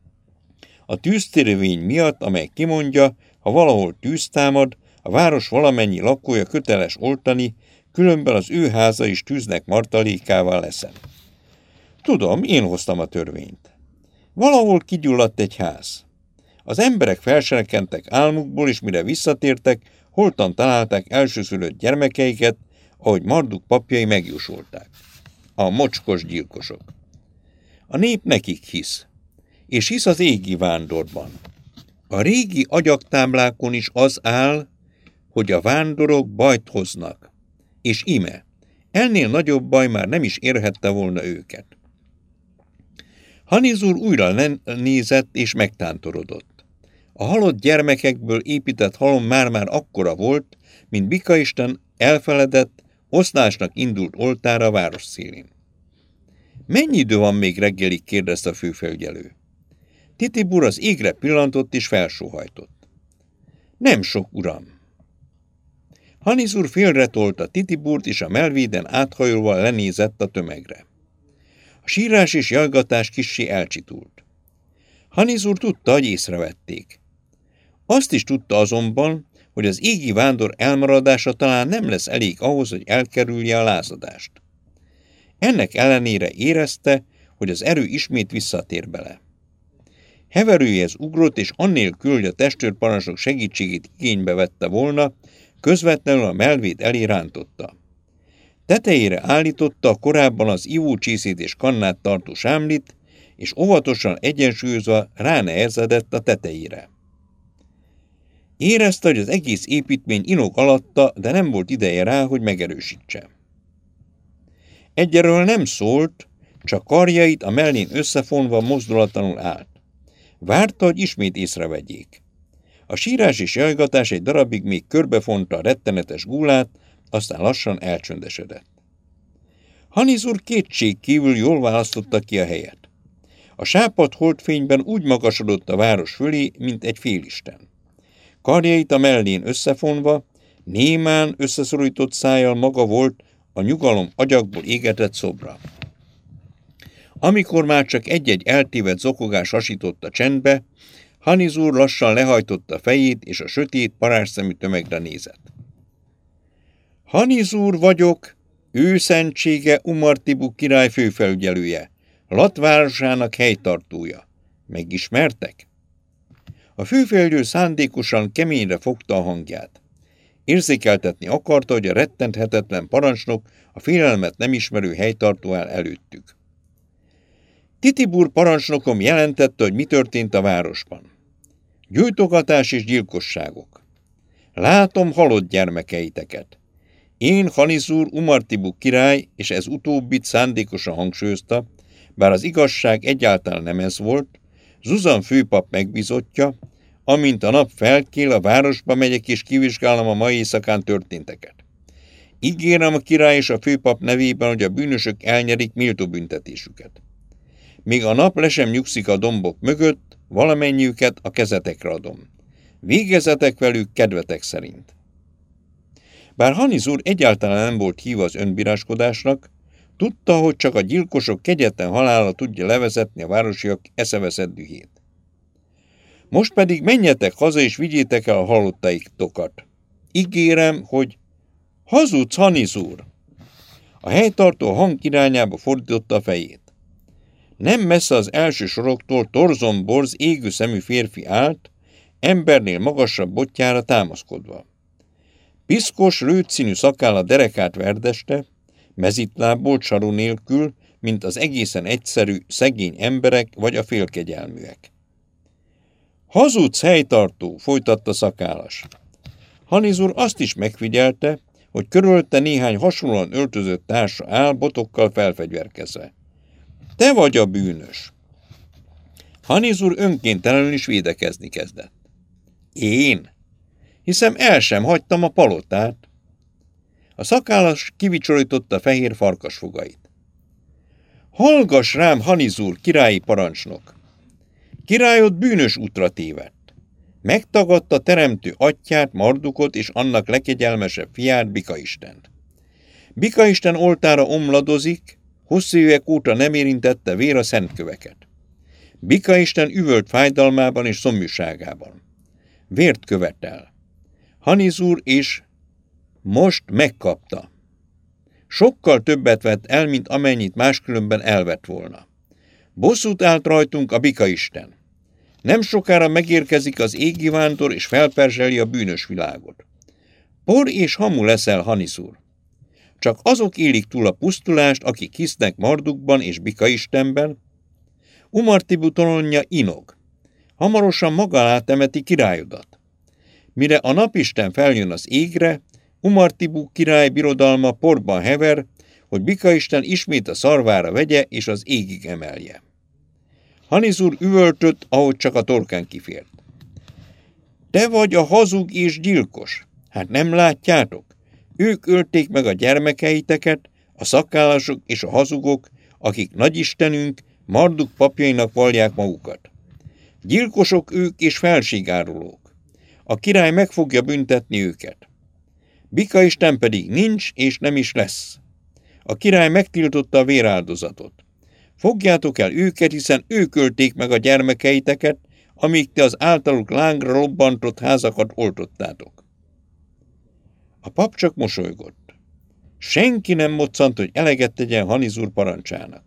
A tűztörvény miatt, amely kimondja, ha valahol tűz támad, a város valamennyi lakója köteles oltani, különben az ő háza is tűznek martalékává leszen. Tudom, én hoztam a törvényt. Valahol kigyulladt egy ház. Az emberek felserkentek álmukból, és mire visszatértek, holtan találták elsőszülött gyermekeiket, ahogy Marduk papjai megjósolták. A mocskos gyilkosok. A nép nekik hisz, és hisz az égi vándorban. A régi agyaktáblákon is az áll, hogy a vándorok bajt hoznak, és ime, ennél nagyobb baj már nem is érhette volna őket. Hanizur újra nézett és megtántorodott. A halott gyermekekből épített halom már-már akkora volt, mint Bikaisten elfeledett, oszlásnak indult oltára a város szélén. Mennyi idő van még reggelig? Kérdezte a főfelügyelő. Titibur az égre pillantott és felsóhajtott. Nem sok, uram. Hanizur félretolta Titiburt, és a melvéden áthajolva lenézett a tömegre. A sírás és jajgatás kissé elcsitult. Hanizur tudta, hogy észrevették. Azt is tudta azonban, hogy az égi vándor elmaradása talán nem lesz elég ahhoz, hogy elkerülje a lázadást. Ennek ellenére érezte, hogy az erő ismét visszatér bele. Heverőjéhez ugrott, és annélkül, hogy a testőrparancsnok segítségét igénybe vette volna, közvetlenül a melvéd elé rántotta. Tetejére állította a korábban az ivócsészét és kannát tartó sámlit, és óvatosan egyensúlyozva ránehezedett a tetejére. Érezte, hogy az egész építmény inog alatta, de nem volt ideje rá, hogy megerősítse. Egyről nem szólt, csak karjait a mellén összefonva mozdulatlanul állt. Várta, hogy ismét észrevegyék. A sírás és jajgatás egy darabig még körbefonta a rettenetes gúlát, aztán lassan elcsöndesedett. Hanizur kétség kívül jól választotta ki a helyet. A sápadt holdfényben úgy magasodott a város fölé, mint egy félisten. Karjait a mellén összefonva, némán összeszorított szájjal maga volt a nyugalom agyakból égetett szobra. Amikor már csak egy-egy eltévedt zokogás hasított a csendbe, Hanizur lassan lehajtotta fejét, és a sötét, parázsszemű tömegre nézett. Hanizur vagyok, ő szentsége Umartibu király főfelügyelője, Lat városának helytartója. Megismertek? A főfelügyelő szándékosan keményre fogta a hangját. Érzékeltetni akarta, hogy a rettenthetetlen parancsnok a félelmet nem ismerő helytartó áll előttük. Titibur parancsnokom jelentette, hogy mi történt a városban. Gyújtogatás és gyilkosságok. Látom halott gyermekeiteket. Én, Hanizur, Umartibu király, és ez utóbbit szándékosan hangsúlyozta, bár az igazság egyáltalán nem ez volt, Zuzan főpap megbízottja, amint a nap felkél, a városba megyek és kivizsgálom a mai éjszakán történteket. Ígérem a király és a főpap nevében, hogy a bűnösök elnyerik méltó büntetésüket. Míg a nap le sem nyugszik a dombok mögött, valamennyiüket a kezetekre adom. Végezetek velük kedvetek szerint. Bár Hanizur egyáltalán nem volt híva az önbíráskodásnak, tudta, hogy csak a gyilkosok kegyetlen halála tudja levezetni a városiak eszeveszett dühét. Most pedig menjetek haza és vigyétek el a halottaitokat. Ígérem, hogy hazudsz, Hanizur! A helytartó hang irányába fordította a fejét. Nem messze az első soroktól torzomborz, égő szemű férfi állt, embernél magasabb botjára támaszkodva. Piszkos, rőtszínű szakálla derekát verdeste, mezitlábból csaru nélkül, mint az egészen egyszerű, szegény emberek vagy a félkegyelműek. Hazudsz, helytartó, folytatta szakállas. Hanizur azt is megfigyelte, hogy körülte néhány hasonlóan öltözött társa áll, botokkal felfegyverkezve. Te vagy a bűnös. Hanizur önkéntelenül is védekezni kezdett. Én? Hiszem el sem hagytam a palotát. A szakállas kivicsorította fehér farkasfogait. Hallgass rám, Hanizur, királyi parancsnok! Királyod bűnös útra tévedt. Megtagadta teremtő atyját, Mardukot és annak legkegyelmesebb fiát, Bikaistent. Bikaisten oltára omladozik, hosszú évek óta nem érintette vér a szentköveket. Bikaisten üvölt fájdalmában és szomjúságában. Vért követel. Hanizur és most megkapta. Sokkal többet vett el, mint amennyit máskülönben elvett volna. Bosszút állt rajtunk a Bikaisten. Nem sokára megérkezik az égi vándor, és felperzseli a bűnös világot. Por és hamu leszel, Hanizur. Csak azok élik túl a pusztulást, akik hisznek Mardukban és Bikaistenben. Umartibu tronja inog. Hamarosan maga alá temeti királyodat. Mire a napisten feljön az égre, Umartibu király birodalma porban hever, hogy Bikaisten ismét a szarvára vegye és az égig emelje. Hanizur üvöltött, ahogy csak a torkán kifért. Te vagy a hazug és gyilkos. Hát nem látjátok? Ők ölték meg a gyermekeiteket, a szakállasok és a hazugok, akik nagyistenünk, Marduk papjainak vallják magukat. Gyilkosok ők és felségárulók. A király meg fogja büntetni őket. Bikaisten pedig nincs és nem is lesz. A király megtiltotta a véráldozatot. Fogjátok el őket, hiszen ők ölték meg a gyermekeiteket, amíg te az általuk lángra robbantott házakat oltottátok. A pap csak mosolygott. Senki nem moccant, hogy eleget tegyen Hanizur parancsának.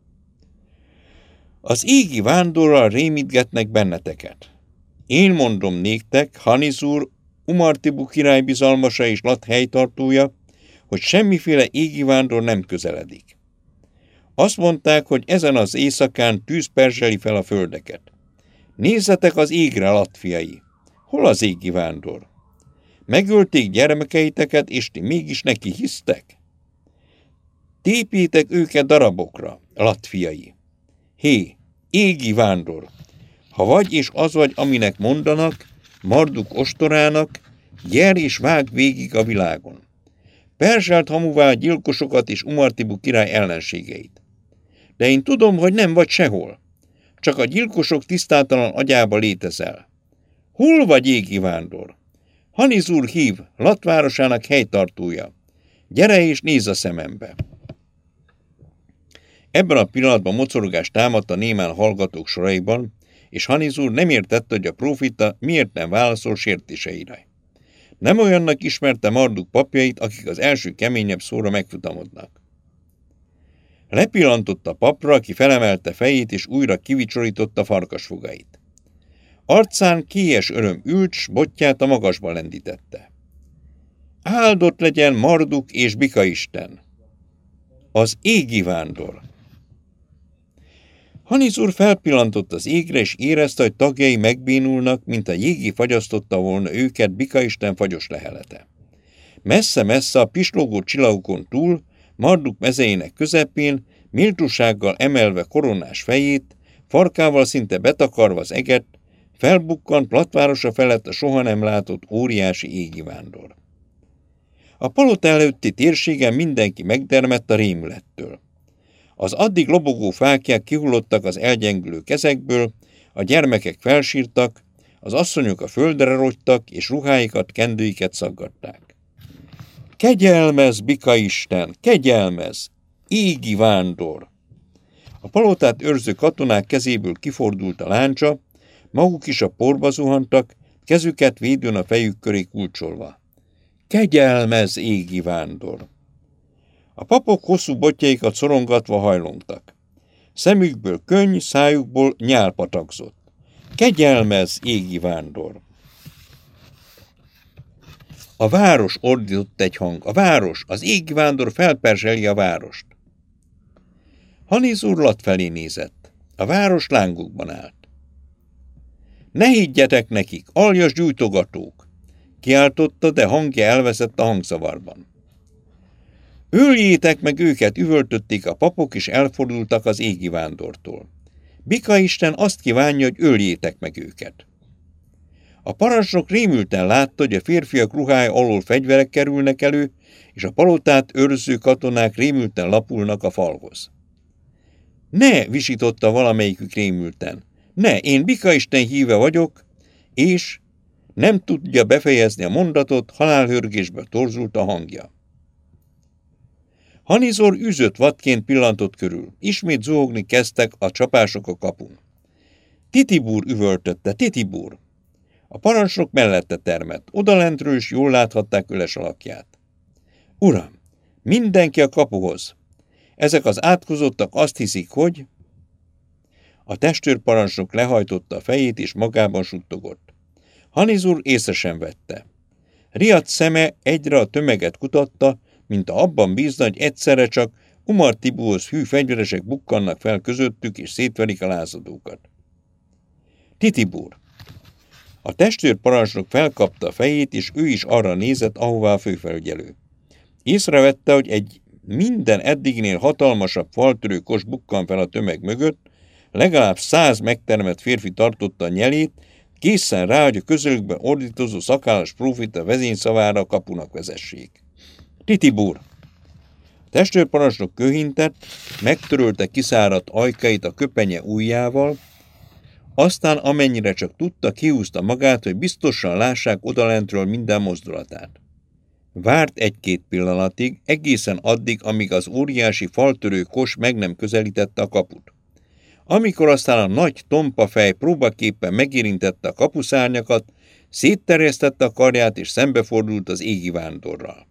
Az égi vándorral rémítgetnek benneteket. Én mondom néktek, Hanizur, Umartibu király bizalmasa és lat helytartója, hogy semmiféle égi vándor nem közeledik. Azt mondták, hogy ezen az éjszakán tűz perzseli fel a földeket. Nézzetek az égre, latfiai! Hol az égi vándor? Megölték gyermekeiteket, és ti mégis neki hisztek? Tépjétek őket darabokra, latfiai! Hé, égi vándor! Ha vagy és az vagy, aminek mondanak, Marduk ostorának, gyere és vágd végig a világon. Perzselt hamuvá a gyilkosokat és Umartibu király ellenségeit. De én tudom, hogy nem vagy sehol. Csak a gyilkosok tisztátalan agyába létezel. Hol vagy, égi vándor? Hanizur hív, Lat városának helytartója. Gyere és nézz a szemembe. Ebben a pillanatban mocorogás támadt a némán hallgatók soraiban, és Hanizur nem értette, hogy a prófita miért nem válaszol sértéseire. Nem olyannak ismerte Marduk papjait, akik az első keményebb szóra megfutamodnak. Lepillantott a papra, aki felemelte fejét, és újra kivicsorította farkasfogait. Arcán kélyes öröm ült, s botját a magasba lendítette. Áldott legyen Marduk és Bikaisten! Az égi vándor! Hanizur felpillantott az égre, és érezte, hogy tagjai megbénulnak, mint a jégé fagyasztotta volna őket Bikaisten fagyos lehelete. Messze-messze a pislogó csillagokon túl, Marduk mezejének közepén, méltósággal emelve koronás fejét, farkával szinte betakarva az eget, felbukkant plattvárosa felett a soha nem látott óriási égi vándor. A palota előtti térségen mindenki megdermedt a rémülettől. Az addig lobogó fáklyák kihullottak az elgyengülő kezekből, a gyermekek felsírtak, az asszonyok a földre rogytak, és ruháikat, kendőiket szaggatták. Kegyelmez, Bikaisten, kegyelmez! Égi vándor! A palotát őrző katonák kezéből kifordult a láncsa, maguk is a porba zuhantak, kezüket védőn a fejük köré kulcsolva. Kegyelmez, égi vándor! A papok hosszú botjaikat szorongatva hajlongtak. Szemükből könny, szájukból nyál patakzott. Kegyelmez, égi vándor! A város, ordított egy hang. A város, az égi vándor felperzseli a várost. Hanizur lat felé nézett. A város lángokban állt. Ne higgyetek nekik, aljas gyújtogatók! Kiáltotta, de hangja elveszett a hangzavarban. Öljétek meg őket, üvöltötték a papok, és elfordultak az égi vándortól. Bikaisten azt kívánja, hogy öljétek meg őket. A parancsnok rémülten látta, hogy a férfiak ruhája alól fegyverek kerülnek elő, és a palotát őrző katonák rémülten lapulnak a falhoz. Ne, visította valamelyikük rémülten, ne, én Bikaisten híve vagyok, és nem tudja befejezni a mondatot, halálhörgésbe torzult a hangja. Hanizor üzött vadként pillantott körül, ismét zuhogni kezdtek a csapások a kapun. Titibur üvöltötte, Titibur! A parancsnok mellette termett, odalentről is jól láthatták öles alakját. Uram, mindenki a kapuhoz! Ezek az átkozottak azt hiszik, hogy... A testőrparancsnok lehajtotta a fejét, és magában suttogott. Hanizur észre sem vette. Riadt szeme egyre a tömeget kutatta, mint a abban bízna, hogy egyszerre csak Umar Tibuhoz hű fegyveresek bukkannak fel közöttük, és szétverik a lázadókat. Titibur! A testőrparancsnok felkapta a fejét, és ő is arra nézett, ahová a főfelügyelő. Észrevette, hogy egy minden eddignél hatalmasabb faltörő kos bukkan fel a tömeg mögött, legalább száz megtermett férfi tartotta a nyelét, készen rá, hogy a közelükben ordítozó szakállas prófita vezényszavára a kapunak vezessék. Titibur! A testőrparancsnok köhintett, megtörölte kiszáradt ajkait a köpenye ujjával, aztán amennyire csak tudta, kihúzta magát, hogy biztosan lássák odalentről minden mozdulatát. Várt egy-két pillanatig, egészen addig, amíg az óriási faltörő kos meg nem közelítette a kaput. Amikor aztán a nagy tompa fej próbaképpen megérintette a kapuszárnyakat, szétterjesztette a karját, és szembefordult az égi vándorral.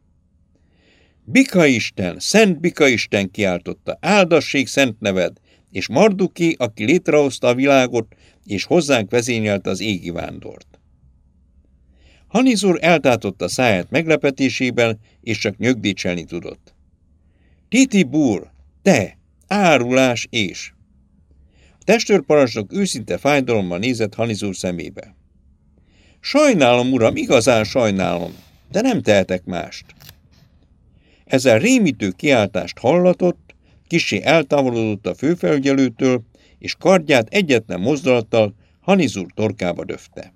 Bikaisten, szent Bikaisten, kiáltotta, áldassék szent neved, és Marduké, aki létrehozta a világot, és hozzánk vezényelte az égi vándort. Hanizur eltátotta száját meglepetésében, és csak nyögdécselni tudott. Titibur, te, árulás és... A testőrparancsnok őszinte fájdalommal nézett Hanizur szemébe. Sajnálom, uram, igazán sajnálom, de nem tehetek mást. Ezzel rémítő kiáltást hallatott, kissé eltávolodott a főfelügyelőtől, és kardját egyetlen mozdulattal Hanizur torkába döfte.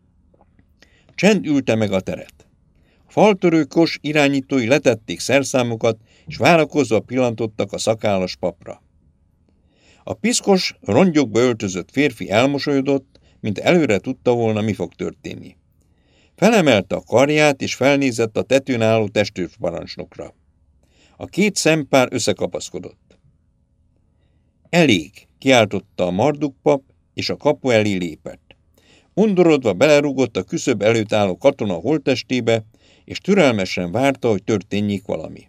Csend ülte meg a teret. A faltörő kos irányítói letették szerszámokat, és várakozva pillantottak a szakállas papra. A piszkos, rongyokba öltözött férfi elmosolyodott, mint előre tudta volna, mi fog történni. Felemelte a karját, és felnézett a tetőn álló testőrparancsnokra. A két szempár összekapaszkodott. Elég, kiáltotta a Marduk pap, és a kapu elé lépett. Undorodva belerúgott a küszöb előtt álló katona holttestébe, és türelmesen várta, hogy történjék valami.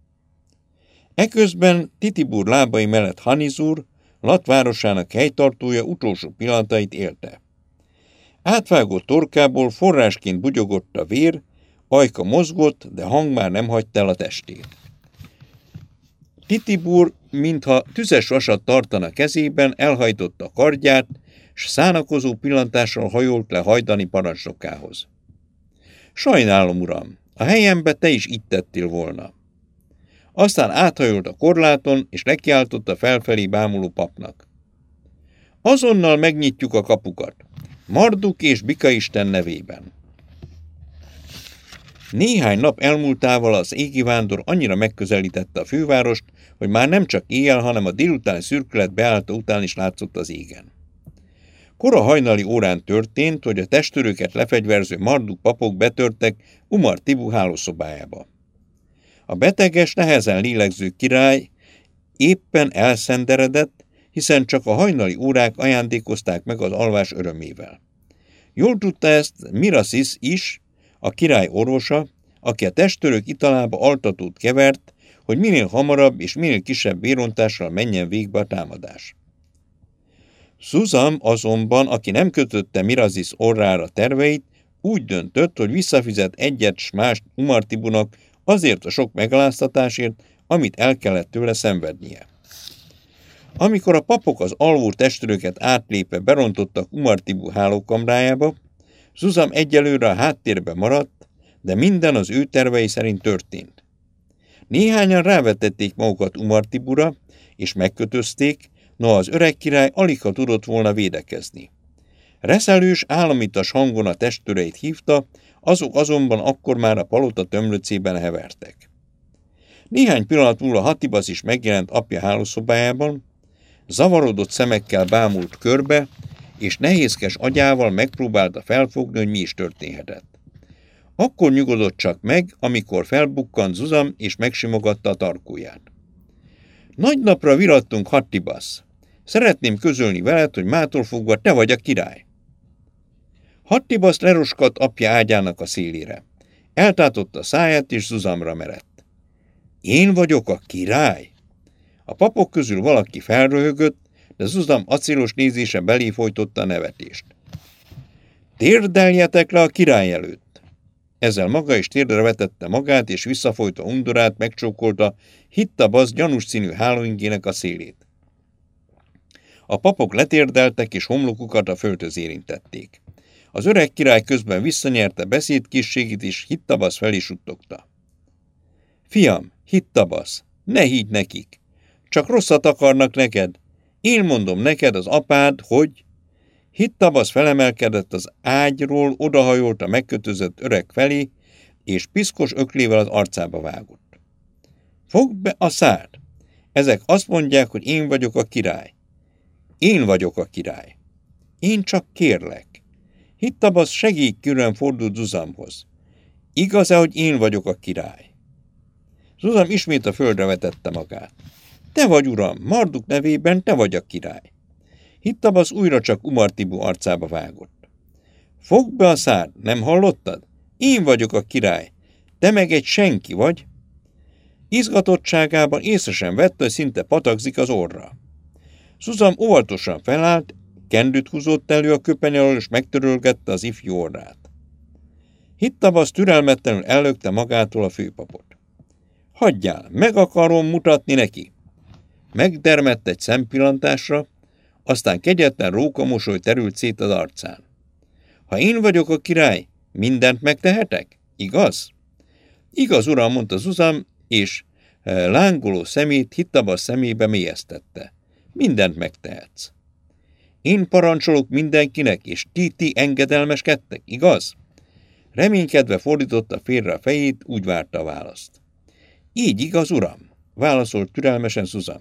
Eközben Titibur lábai mellett Hanizur, Lat városának helytartója utolsó pillanatait élte. Átvágott torkából forrásként bugyogott a vér, ajka mozgott, de hang már nem hagyta el a testét. Titibur, mintha tüzes vasat tartana kezében, elhajtotta a kardját, s szánakozó pillantással hajolt le hajdani parancsnokához. Sajnálom, uram, a helyembe te is így tettél volna. Aztán áthajolt a korláton, és nekiáltott a felfelé bámuló papnak. Azonnal megnyitjuk a kapukat, Marduk és Bikaisten nevében. Néhány nap elmúltával az égivándor annyira megközelítette a fővárost, hogy már nem csak éjjel, hanem a délutáni szürkület beállta után is látszott az égen. Kora hajnali órán történt, hogy a testőröket lefegyverző Marduk papok betörtek Umar Tibu hálószobájába. A beteges, nehezen lélegző király éppen elszenderedett, hiszen csak a hajnali órák ajándékozták meg az alvás örömével. Jól tudta ezt Mirasis is, a király orvosa, aki a testőrök italába altatót kevert, hogy minél hamarabb és minél kisebb vérontással menjen végbe a támadás. Szuzam azonban, aki nem kötötte Mirasis orrára terveit, úgy döntött, hogy visszafizet egyet s mást Umar Tibunak azért a sok megaláztatásért, amit el kellett tőle szenvednie. Amikor a papok az alvó testőröket átlépve berontottak Umar Tibu hálókamrájába, Szuzam egyelőre a háttérbe maradt, de minden az ő tervei szerint történt. Néhányan rávetették magukat Umar Tibura, és megkötözték, no az öreg király aligha tudott volna védekezni. Reszelős, államitas hangon a testőreit hívta, azok azonban akkor már a palota tömlöcében hevertek. Néhány pillanat múlva Hatibaz is megjelent apja hálószobájában, zavarodott szemekkel bámult körbe, és nehézkes agyával megpróbálta felfogni, hogy mi is történhetett. Akkor nyugodott csak meg, amikor felbukkant Szuzam, és megsimogatta a tarkóját. Nagy napra virattunk, Hatibaz. Szeretném közölni veled, hogy mától fogva te vagy a király. Hatibaz leroskadt apja ágyának a szélére. Eltátotta száját, és Szuzamra merett. Én vagyok a király? A papok közül valaki felröhögött, de Szuzam acélos nézése belé folytotta a nevetést. Térdeljetek le a király előtt! Ezzel maga is térdre vetette magát, és visszafolyta undorát, megcsókolta Hittabaz gyanús színű hálóingének a szélét. A papok letérdeltek, és homlokukat a földhöz érintették. Az öreg király közben visszanyerte beszédkészségét, és Hittabaz fel is suttogta. Fiam, Hittabaz, ne higgy nekik! Csak rosszat akarnak neked. Én mondom neked, az apád, hogy... Hittabaz felemelkedett az ágyról, odahajolt a megkötözött öreg felé, és piszkos öklével az arcába vágott. Fogd be a szád! Ezek azt mondják, hogy én vagyok a király. Én vagyok a király. Én csak kérlek. Hittabaz segélykérően fordult Szuzamhoz. Igaz-e, hogy én vagyok a király? Szuzam ismét a földre vetette magát. Te vagy, uram, Marduk nevében te vagy a király. Hittabaz újra csak Umar Tibu arcába vágott. Fogd be a szád, nem hallottad? Én vagyok a király, te meg egy senki vagy. Izgatottságában észre sem vette, hogy szinte patakzik az orra. Szuzam óvatosan felállt, kendőt húzott elő a köpeny alól, és megtörölgette az ifjú orrát. Hittabaz türelmetlenül ellökte magától a főpapot. Hagyjál, meg akarom mutatni neki. Megdermedt egy szempillantásra, aztán kegyetlen rókamosoly terült szét az arcán. Ha én vagyok a király, mindent megtehetek? Igaz? Igaz, uram, mondta Szuzam, és lángoló szemét Hittabaz szemébe mélyeztette. Mindent megtehetsz. Én parancsolok mindenkinek, és ti, ti engedelmeskedtek, igaz? Reménykedve fordította félre a fejét, úgy várta a választ. Így igaz, uram, válaszolt türelmesen Szuzam.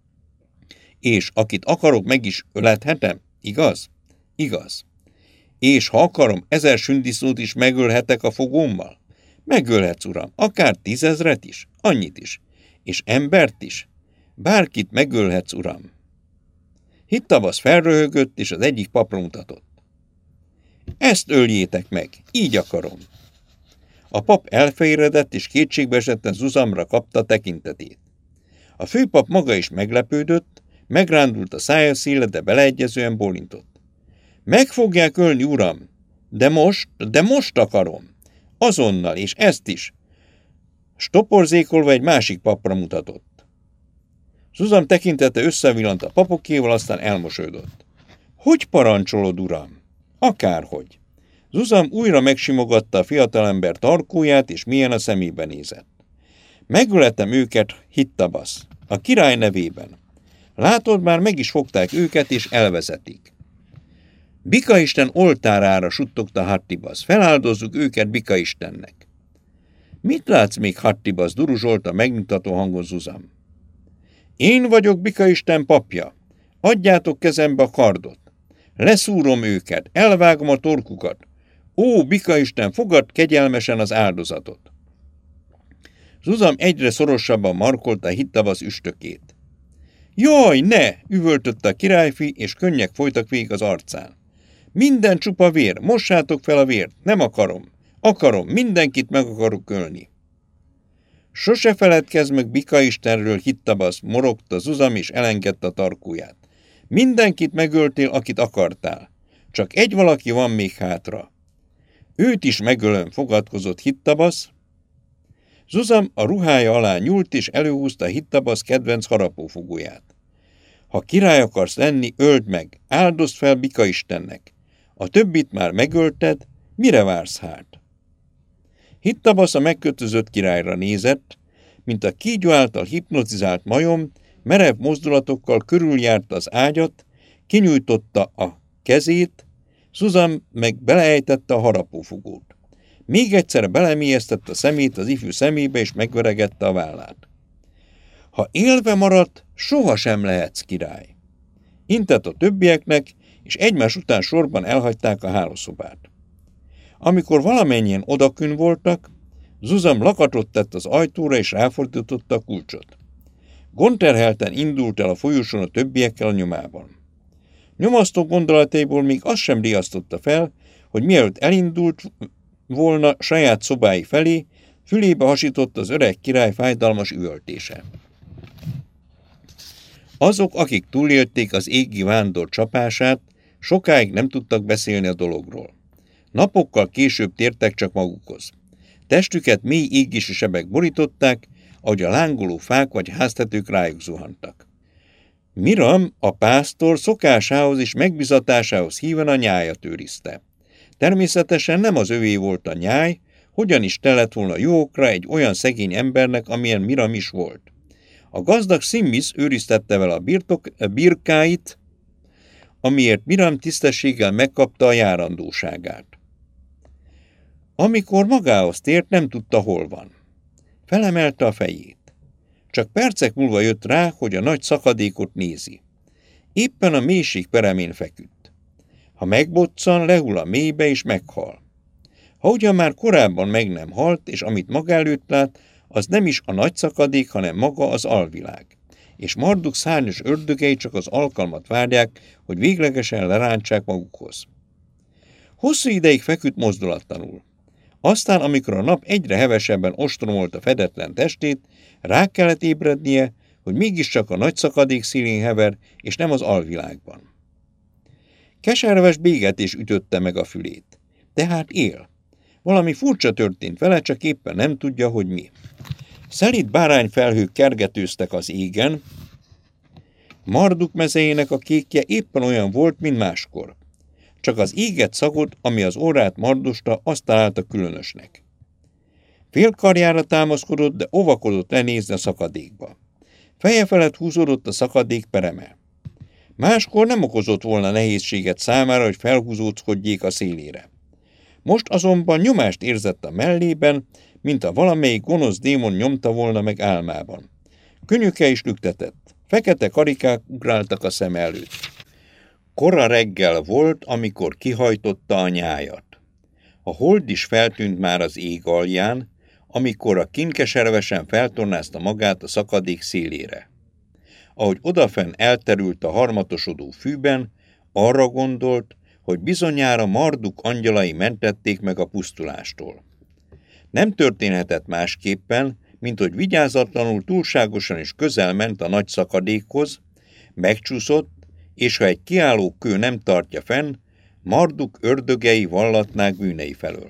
És akit akarok, meg is ölethetem, igaz? Igaz. És ha akarom, ezer sündisznót is megölhetek a fogómmal? Megölhetsz, uram, akár tízezret is, annyit is. És embert is. Bárkit megölhetsz, uram. Hittabaz felröhögött, és az egyik papra mutatott. Ezt öljétek meg, így akarom. A pap elfehéredett, és kétségbeesetten Szuzamra kapta tekintetét. A főpap maga is meglepődött, megrándult a szája széle, de beleegyezően bólintott. Meg fogják ölni, uram, de most, de most akarom. Azonnal, és ezt is. Stoporzékolva egy másik papra mutatott. Zuzam tekintete összevillant a papokéval, aztán elmosolyodott. Hogy parancsolod, uram? Akárhogy. Zuzam újra megsimogatta a fiatalember tarkóját, és mélyen a szemébe nézett. Megöletem őket, Hittabasz, a király nevében. Látod, már meg is fogták őket, és elvezetik. Bikaisten oltárára suttogta Hattibasz, feláldozzuk őket Bikaistennek. Mit látsz még, Hattibasz, duruzsolta megnyugtató hangon Zuzam. Én vagyok Bikaisten papja. Adjátok kezembe a kardot. Leszúrom őket, elvágom a torkukat. Ó, Bikaisten, fogad kegyelmesen az áldozatot. Zuzam egyre szorosabban markolta Hittabasz üstökét. Jaj, ne! Üvöltötte a királyfi, és könnyek folytak végig az arcán. Minden csupa vér, mossátok fel a vért, nem akarom. Akarom, mindenkit meg akarok ölni. Sose feledkezz meg Bikaistenről, Hittabasz, morogta Zuzam, és elengedte a tarkóját. Mindenkit megöltél, akit akartál. Csak egy valaki van még hátra. Őt is megölöm, fogadkozott Hittabasz. Zuzam a ruhája alá nyúlt, és előhúzta Hittabasz kedvenc harapófogóját. Ha király akarsz lenni, öld meg, áldozd fel Bikaistennek. A többit már megölted, mire vársz hát? Hittabasz a megkötözött királyra nézett, mint a kígyó által hipnotizált majom, merev mozdulatokkal körüljárta az ágyat, kinyújtotta a kezét, Zuzam meg beleejtette a harapófogót. Még egyszer belemélyeztette a szemét az ifjú szemébe, és megveregette a vállát. Ha élve maradt, sohasem lehetsz király. Intett a többieknek, és egymás után sorban elhagyták a hálószobát. Amikor valamennyien odakün voltak, Zuzam lakatot tett az ajtóra, és ráfordította a kulcsot. Gondterhelten indult el a folyosón a többiekkel a nyomában. Nyomasztó gondolataiból még azt sem riasztotta fel, hogy mielőtt elindult volna saját szobái felé, fülébe hasított az öreg király fájdalmas üvöltése. Azok, akik túlélték az égi vándor csapását, sokáig nem tudtak beszélni a dologról. Napokkal később tértek csak magukhoz. Testüket mély égési sebek borították, ahogy a lángoló fák vagy háztetők rájuk zuhantak. Miram, a pásztor szokásához és megbizatásához híven a nyájat őrizte. Természetesen nem az övé volt a nyáj, hogyan is telett volna jókra egy olyan szegény embernek, amilyen Miram is volt. A gazdag Szimmisz őriztette vele a, birtok, a birkáit, amiért Miram tisztességgel megkapta a járandóságát. Amikor magához tért, nem tudta, hol van. Felemelte a fejét. Csak percek múlva jött rá, hogy a nagy szakadékot nézi. Éppen a mélység peremén feküdt. Ha megboccan, lehull a mélybe és meghal. Ha ugyan már korábban meg nem halt, és amit maga előtt lát, az nem is a nagy szakadék, hanem maga az alvilág. És Marduk szárnyas ördögei csak az alkalmat várják, hogy véglegesen lerántsák magukhoz. Hosszú ideig feküdt mozdulatlanul. Aztán, amikor a nap egyre hevesebben ostromolta fedetlen testét, rá kellett ébrednie, hogy mégiscsak a nagy szakadék szélén hever, és nem az alvilágban. Keserves bégetés ütötte meg a fülét. Tehát él. Valami furcsa történt vele, csak éppen nem tudja, hogy mi. Szelíd bárányfelhők kergetőztek az égen. Marduk mezejének a kékje éppen olyan volt, mint máskor. Csak az égett szagot, ami az orrát mardosta, azt találta különösnek. Félkarjára támaszkodott, de óvakodott lenézni a szakadékba. Feje felett húzódott a szakadék pereme. Máskor nem okozott volna nehézséget számára, hogy felhúzódjék a szélére. Most azonban nyomást érzett a mellében, mint a valamelyik gonosz démon nyomta volna meg álmában. Könyöke is lüktetett, fekete karikák ugráltak a szem előtt. Kora reggel volt, amikor kihajtotta a nyájat. A hold is feltűnt már az ég alján, amikor a kinkeservesen feltornázta magát a szakadék szélére. Ahogy odafenn elterült a harmatosodó fűben, arra gondolt, hogy bizonyára Marduk angyalai mentették meg a pusztulástól. Nem történhetett másképpen, mint hogy vigyázatlanul túlságosan is közel ment a nagy szakadékhoz, megcsúszott, és ha egy kiálló kő nem tartja fenn, Marduk ördögei vallatnák bűnei felől.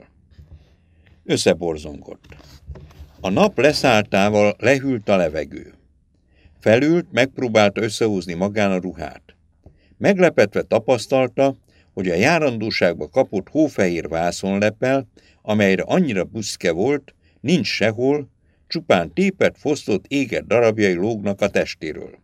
Összeborzongott. A nap leszálltával lehűlt a levegő. Felült, megpróbálta összehúzni magán a ruhát. Meglepetve tapasztalta, hogy a járandóságba kapott hófehér vászonlepel, amelyre annyira büszke volt, nincs sehol, csupán tépett, fosztott, égett darabjai lógnak a testéről.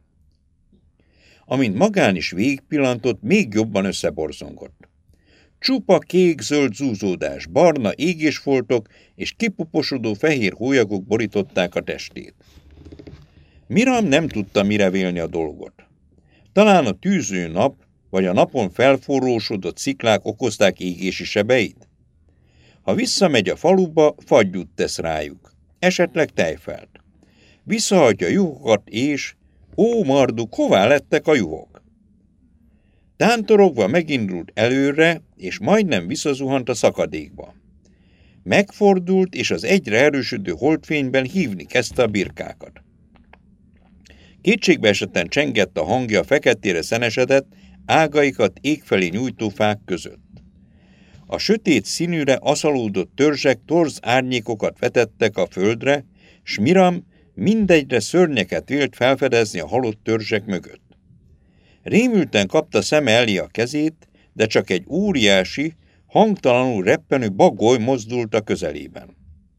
Amint magán is végigpillantott, még jobban összeborzongott. Csupa kék-zöld zúzódás, barna égésfoltok és kipuposodó fehér hólyagok borították a testét. Miram nem tudta mire vélni a dolgot. Talán a tűző nap, vagy a napon felforrósodott sziklák okozták égési sebeit? Ha visszamegy a faluba, fagyút tesz rájuk, esetleg tejfelt. Visszahagyja a juhokat és, ó Marduk, hová lettek a juhok? Tántorogva megindult előre, és majdnem visszazuhant a szakadékba. Megfordult, és az egyre erősödő holdfényben hívni kezdte a birkákat. Kétségbeesetten csengett a hangja a feketére szenesedett, ágaikat égfelé nyújtó fák között. A sötét színűre aszalódott törzsek torz árnyékokat vetettek a földre, s Miram mindegyre szörnyeket vélt felfedezni a halott törzsek mögött. Rémülten kapta szeme elé a kezét, de csak egy óriási, hangtalanul reppenő bagoly mozdult a közelében.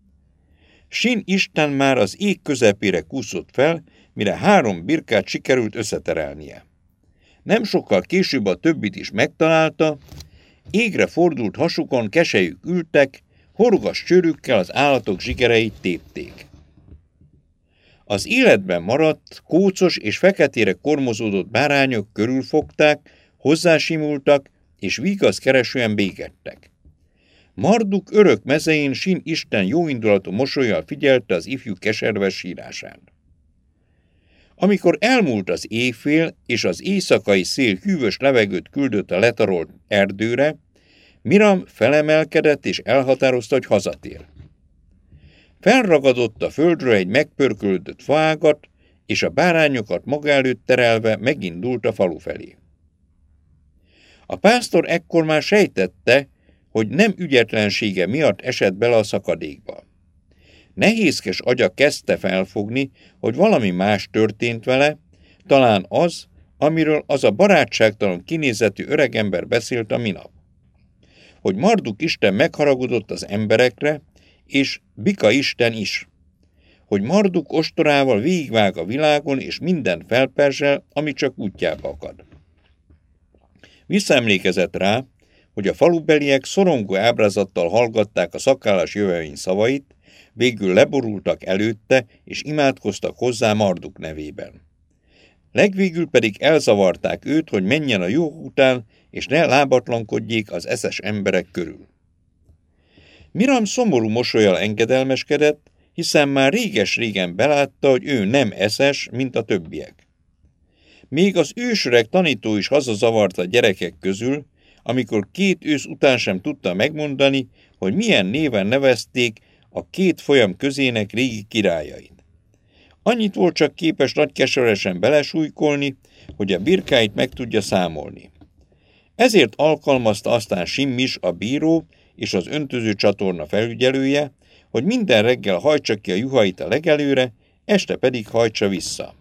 Sin Isten már az ég közepére kúszott fel, mire három birkát sikerült összeterelnie. Nem sokkal később a többit is megtalálta, égre fordult hasukon keselyük ültek, horgas csőrükkel az állatok zsigereit tépték. Az életben maradt, kócos és feketére kormozódott bárányok körülfogták, hozzásimultak, és vígazkeresően bégettek. Marduk örök mezein Sin Isten jóindulatú mosollyal figyelte az ifjú keserves sírását. Amikor elmúlt az éjfél, és az éjszakai szél hűvös levegőt küldött a letarolt erdőre, Miram felemelkedett és elhatározta, hogy hazatér. Felragadott a földről egy megpörkölődött faágat, és a bárányokat maga előtt terelve megindult a falu felé. A pásztor ekkor már sejtette, hogy nem ügyetlensége miatt esett bele a szakadékba. Nehézkes agya kezdte felfogni, hogy valami más történt vele, talán az, amiről az a barátságtalan kinézetű öregember beszélt a minap. Hogy Marduk Isten megharagudott az emberekre, és Bika Isten is. Hogy Marduk ostorával végigvág a világon, és minden felperzsel, ami csak útjába akad. Visszaemlékezett rá, hogy a falubeliek szorongó ábrázattal hallgatták a szakállas jövevény szavait, végül leborultak előtte, és imádkoztak hozzá Marduk nevében. Legvégül pedig elzavarták őt, hogy menjen a juhok után, és ne lábatlankodjék az eszes emberek körül. Miram szomorú mosollyal engedelmeskedett, hiszen már réges-régen belátta, hogy ő nem eszes, mint a többiek. Még az ősöreg tanító is hazazavart a gyerekek közül, amikor két ősz után sem tudta megmondani, hogy milyen néven nevezték a két folyam közének régi királyait. Annyit volt csak képes nagykeseresen belesújkolni, hogy a birkáit meg tudja számolni. Ezért alkalmazta aztán Simmis, a bíró és az öntöző csatorna felügyelője, hogy minden reggel hajtsa ki a juhait a legelőre, este pedig hajtsa vissza.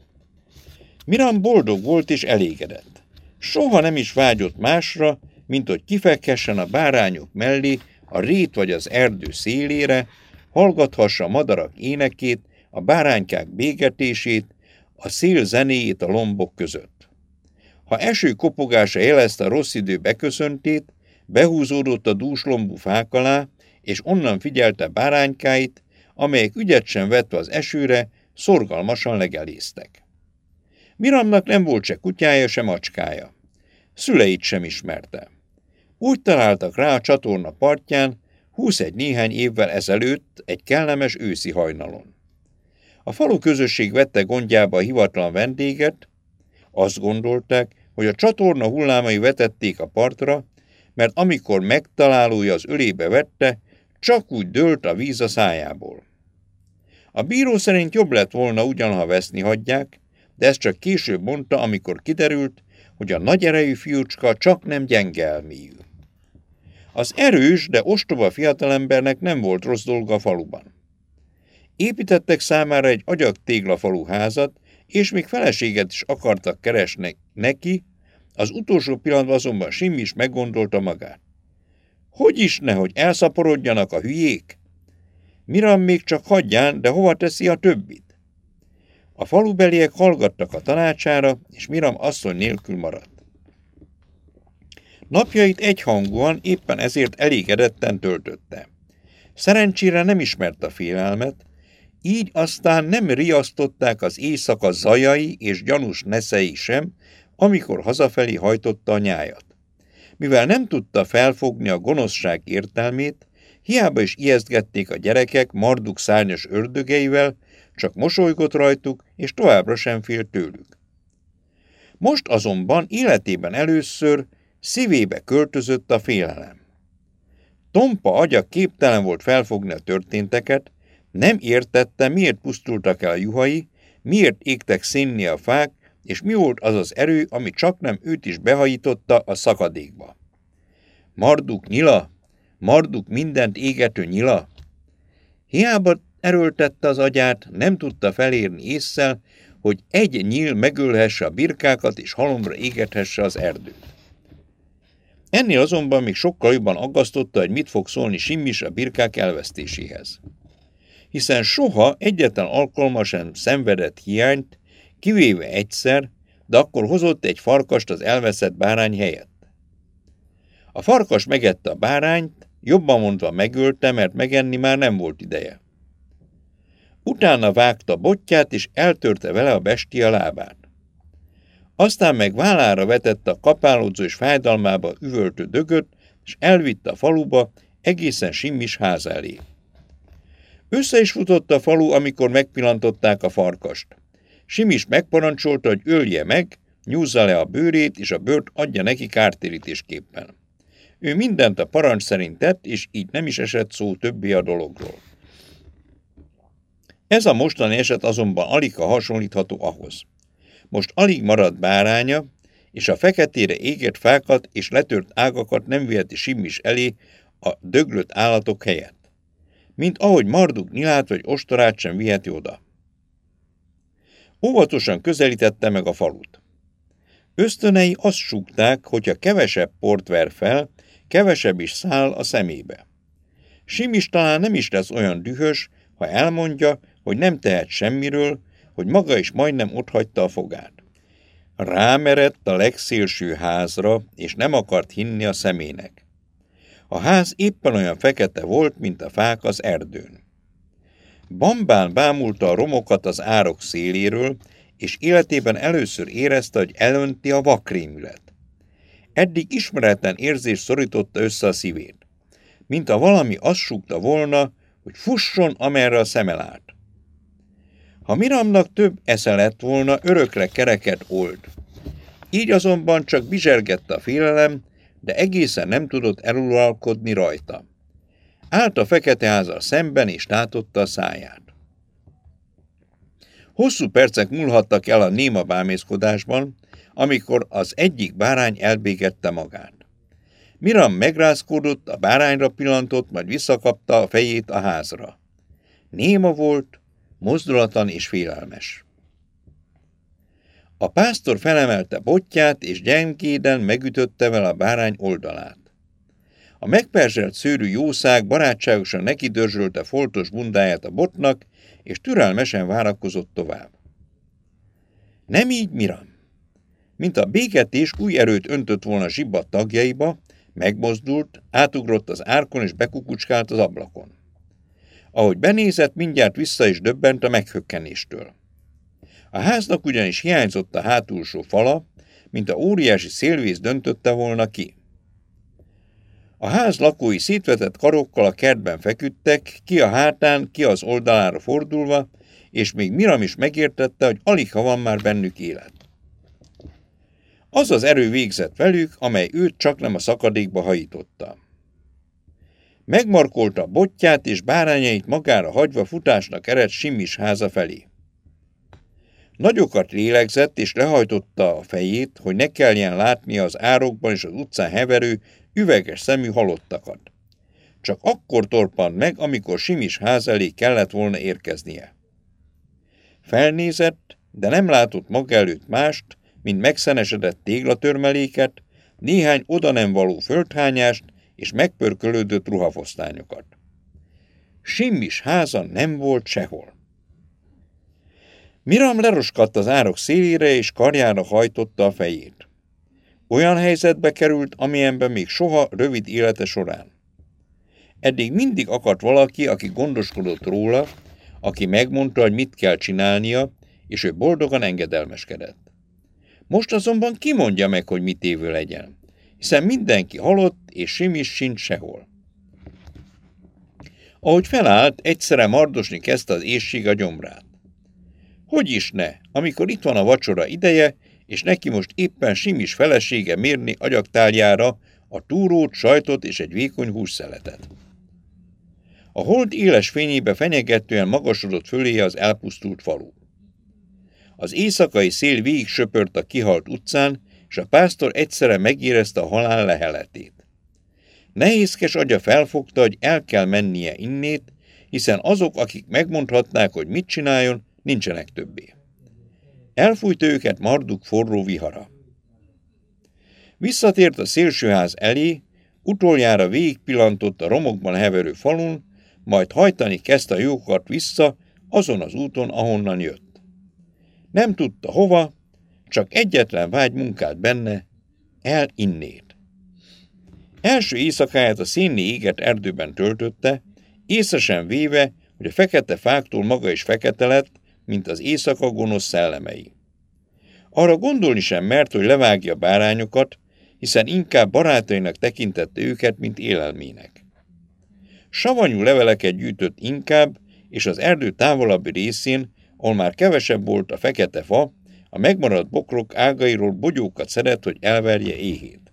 Miram boldog volt és elégedett. Soha nem is vágyott másra, mint hogy kifekhessen a bárányok mellé, a rét vagy az erdő szélére, hallgathassa a madarak énekét, a báránykák bégetését, a szél zenéjét a lombok között. Ha eső kopogása jelezte a rossz idő beköszöntét, behúzódott a dúslombú fák alá, és onnan figyelte báránykáit, amelyek ügyet sem vetve az esőre, szorgalmasan legelésztek. Miramnak nem volt se kutyája, se macskája. Szüleit sem ismerte. Úgy találtak rá a csatorna partján, húszegy néhány évvel ezelőtt egy kellemes őszi hajnalon. A falu közösség vette gondjába a hivatlan vendéget, azt gondolták, hogy a csatorna hullámai vetették a partra, mert amikor megtalálója az ölébe vette, csak úgy dőlt a víz a szájából. A bíró szerint jobb lett volna ugyan, ha veszni hagyják, de ezt csak később mondta, amikor kiderült, hogy a nagy erejű fiúcska csak nem gyenge elmélyű. Az erős, de ostoba fiatalembernek nem volt rossz dolga a faluban. Építettek számára egy agyagtéglafalu házat, és még feleséget is akartak keresni neki, az utolsó pillanatban azonban Simmis meggondolta magát. Hogy is nehogy elszaporodjanak a hülyék? Miram még csak hagyján, de hova teszi a többit? A falubeliek hallgattak a tanácsára, és Miram asszony nélkül maradt. Napjait egyhangúan, éppen ezért elégedetten töltötte. Szerencsére nem ismerte a félelmet, így aztán nem riasztották az éjszaka zajai és gyanús neszei sem, amikor hazafelé hajtotta a nyájat. Mivel nem tudta felfogni a gonoszság értelmét, hiába is ijesztgették a gyerekek Marduk szárnyas ördögeivel, csak mosolygott rajtuk, és továbbra sem félt tőlük. Most azonban életében először szívébe költözött a félelem. Tompa agya képtelen volt felfogni a történteket, nem értette, miért pusztultak el a juhai, miért égtek szénni a fák, és mi volt az az erő, ami csaknem őt is behajította a szakadékba. Marduk nyila, Marduk mindent égető nyila. Hiába erőltette az agyát, nem tudta felérni ésszel, hogy egy nyíl megölhesse a birkákat és halomra égethesse az erdőt. Ennél azonban még sokkal jobban aggasztotta, hogy mit fog szólni Simmis a birkák elvesztéséhez. Hiszen soha egyetlen alkalommal sem szenvedett hiányt, kivéve egyszer, de akkor hozott egy farkast az elveszett bárány helyett. A farkas megette a bárányt, jobban mondva megölte, mert megenni már nem volt ideje. Utána vágta botját, és eltörte vele a bestia lábát. Aztán meg vállára vetette a kapálódzó és fájdalmába üvöltő dögöt, és elvitte a faluba, egészen Simmis ház elé. Össze is futott a falu, amikor megpillantották a farkast. Simmis megparancsolta, hogy ölje meg, nyúzza le a bőrét, és a bőrt adja neki kártérítésképpen. Ő mindent a parancs szerint tett, és így nem is esett szó többé a dologról. Ez a mostani eset azonban aligha hasonlítható ahhoz. Most alig maradt báránya, és a feketére égett fákat és letört ágakat nem viheti Simmis elé a döglött állatok helyett. Mint ahogy Marduk nyilát vagy ostorát sem viheti oda. Óvatosan közelítette meg a falut. Ösztönei azt súgták, hogyha kevesebb port ver fel, kevesebb is száll a szemébe. Simmis talán nem is lesz olyan dühös, ha elmondja, hogy nem tehet semmiről, hogy maga is majdnem otthagyta a fogát. Rámerett a legszélső házra, és nem akart hinni a szemének. A ház éppen olyan fekete volt, mint a fák az erdőn. Bambán bámulta a romokat az árok széléről, és életében először érezte, hogy elönti a vakrémület. Eddig ismeretlen érzés szorította össze a szívét. Mintha valami azt súgta volna, hogy fusson, amerre a szeme lát. Ha Miramnak több esze lett volna, örökre kereket old. Így azonban csak bizsergette a félelem, de egészen nem tudott eluralkodni rajta. Állt a fekete házzal szemben, és tátotta a száját. Hosszú percek múlhattak el a néma bámészkodásban, amikor az egyik bárány elbégette magát. Miram megrázkódott, a bárányra pillantott, majd visszakapta a fejét a házra. Néma volt, mozdulatlan és félelmes. A pásztor felemelte botját, és gyengéden megütötte vele a bárány oldalát. A megperzselt szőrű jószág barátságosan nekidörzsölte foltos bundáját a botnak, és türelmesen várakozott tovább. Nem így, Miram. Mint a béketés új erőt öntött volna zsibba tagjaiba, megmozdult, átugrott az árkon és bekukucskált az ablakon. Ahogy benézett, mindjárt vissza is döbbent a meghökkenéstől. A háznak ugyanis hiányzott a hátulsó fala, mint a óriási szélvész döntötte volna ki. A ház lakói szétvetett karokkal a kertben feküdtek, ki a hátán, ki az oldalára fordulva, és még Miram is megértette, hogy aligha van már bennük élet. Az az erő végzett velük, amely őt csaknem a szakadékba hajította. Megmarkolta a botját, és bárányait magára hagyva futásnak eredt Simmis háza felé. Nagyokat lélegzett, és lehajtotta a fejét, hogy ne kelljen látnia az árokban és az utcán heverő, üveges szemű halottakat. Csak akkor torpant meg, amikor Simmis ház elé kellett volna érkeznie. Felnézett, de nem látott maga előtt mást, mint megszenesedett téglatörmeléket, néhány oda nem való földhányást és megpörkölődött ruhafosztányokat. Simmis háza nem volt sehol. Miram leroskadt az árok szélére és karjára hajtotta a fejét. Olyan helyzetbe került, amilyenben még soha rövid élete során. Eddig mindig akadt valaki, aki gondoskodott róla, aki megmondta, hogy mit kell csinálnia, és ő boldogan engedelmeskedett. Most azonban ki mondja meg, hogy mit évő legyen, hiszen mindenki halott, és Simmis sincs sehol. Ahogy felállt, egyszerre mardosni kezdte az éhség a gyomrát. Hogy is ne, amikor itt van a vacsora ideje, és neki most éppen Simmis felesége mérni agyaktáljára a túrót, sajtot és egy vékony hússzeletet. A hold éles fényébe fenyegetően magasodott föléje az elpusztult falu. Az éjszakai szél végig söpört a kihalt utcán, és a pásztor egyszerre megérezte a halál leheletét. Nehézkes agya felfogta, hogy el kell mennie innét, hiszen azok, akik megmondhatnák, hogy mit csináljon, nincsenek többé. Elfújta őket Marduk forró vihara. Visszatért a szélsőház elé, utoljára végigpillantott a romokban heverő falun, majd hajtani kezdte a lyukat vissza azon az úton, ahonnan jött. Nem tudta hova, csak egyetlen vágy munkált benne, el innét. Első éjszakáját a szénné égett erdőben töltötte, észre sem véve, hogy a fekete fáktól maga is fekete lett, mint az éjszaka gonosz szellemei. Arra gondolni sem mert, hogy levágja bárányokat, hiszen inkább barátainak tekintette őket, mint élelmének. Savanyú leveleket gyűjtött inkább, és az erdő távolabbi részén, ahol már kevesebb volt a fekete fa, a megmaradt bokrok ágairól bogyókat szedett, hogy elverje éhét.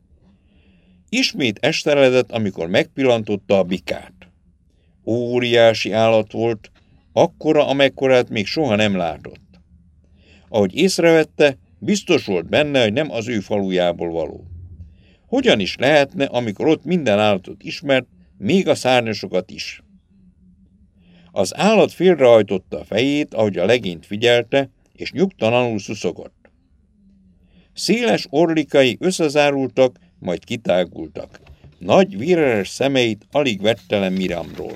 Ismét esteledett, amikor megpillantotta a bikát. Óriási állat volt, akkora, amekkorát még soha nem látott. Ahogy észrevette, biztos volt benne, hogy nem az ő falujából való. Hogyan is lehetne, amikor ott minden állatot ismert, még a szárnyasokat is? Az állat félrehajtotta a fejét, ahogy a legényt figyelte, és nyugtalanul szuszogott. Széles orlikai összezárultak, majd kitágultak. Nagy, véreres szemeit alig vette le Miramról.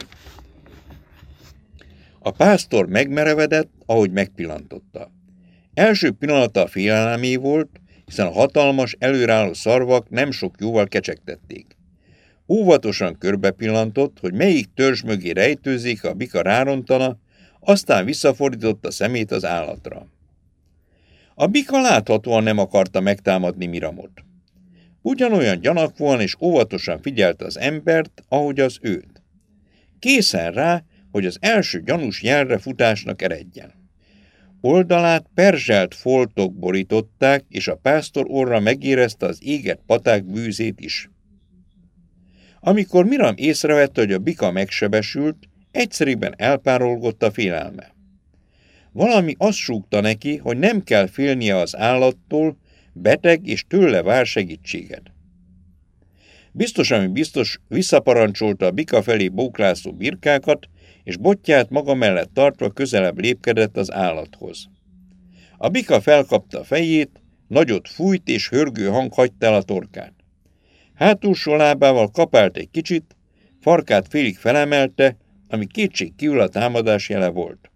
A pásztor megmerevedett, ahogy megpillantotta. Első pillanata a félelemé volt, hiszen a hatalmas, előrálló szarvak nem sok jóval kecsegtették. Óvatosan körbepillantott, hogy melyik törzs mögé rejtőzik, a bika rárontana, aztán visszafordította szemét az állatra. A bika láthatóan nem akarta megtámadni Miramot. Ugyanolyan gyanakvóan és óvatosan figyelte az embert, ahogy az őt. Készen rá, hogy az első gyanús jelre futásnak eredjen. Oldalát perzselt foltok borították, és a pásztor orra megérezte az égett paták bűzét is. Amikor Miram észrevette, hogy a bika megsebesült, egyszerűen elpárolgott a félelme. Valami azt súgta neki, hogy nem kell félnie az állattól, beteg és tőle vár segítséget. Biztos, ami biztos, visszaparancsolta a bika felé bóklászó birkákat, és botját maga mellett tartva közelebb lépkedett az állathoz. A bika felkapta a fejét, nagyot fújt és hörgő hang hagyta el a torkát. Hátulsó lábával kapált egy kicsit, farkát félig felemelte, ami kétségkívül a támadás jele volt.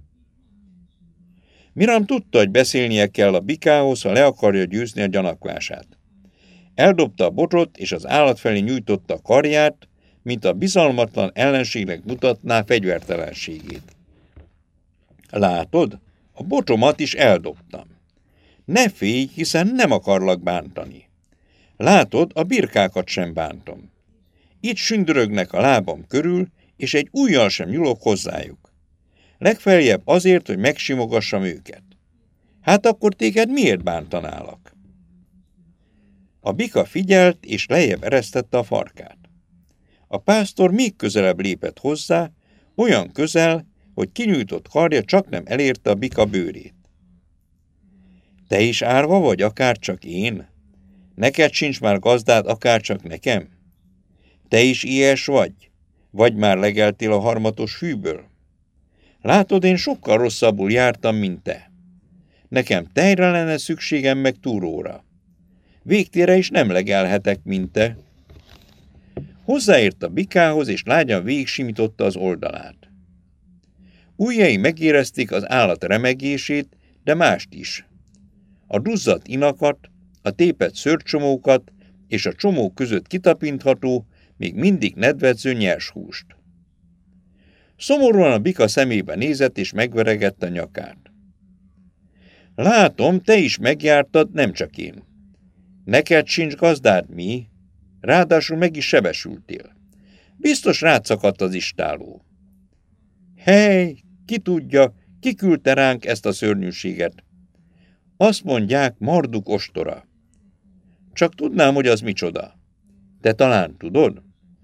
Miram tudta, hogy beszélnie kell a bikához, ha le akarja győzni a gyanakvását. Eldobta a botot, és az állat felé nyújtotta a karját, mint a bizalmatlan ellenségnek mutatná fegyvertelenségét. Látod? A botomat is eldobtam. Ne félj, hiszen nem akarlak bántani. Látod, a birkákat sem bántom. Itt sündörögnek a lábam körül, és egy ujjal sem nyúlok hozzájuk. Legfeljebb azért, hogy megsimogassam őket. Hát akkor téged miért bántanálak? A bika figyelt, és lejjebb eresztette a farkát. A pásztor még közelebb lépett hozzá, olyan közel, hogy kinyújtott karja csak nem elérte a bika bőrét. Te is árva vagy, akárcsak én? Neked sincs már gazdád, akárcsak nekem? Te is ilyes vagy? Vagy már legeltél a harmatos fűből? Látod, én sokkal rosszabbul jártam, mint te. Nekem tejre lenne szükségem meg túróra. Végtére is nem legelhetek, mint te. Hozzáért a bikához, és lágyan végigsimította az oldalát. Ujjai megérezték az állat remegését, de mást is. A duzzadt inakat, a tépett szőrcsomókat és a csomók között kitapintható, még mindig nedvedző nyers húst. Szomorúan a bika szemébe nézett, és megveregette a nyakát. Látom, te is megjártad, nem csak én. Neked sincs gazdád, mi? Ráadásul meg is sebesültél. Biztos rád szakadt az istáló. Hely, ki tudja, ki küldte ránk ezt a szörnyűséget? Azt mondják, Marduk ostora. Csak tudnám, hogy az micsoda. Te talán tudod?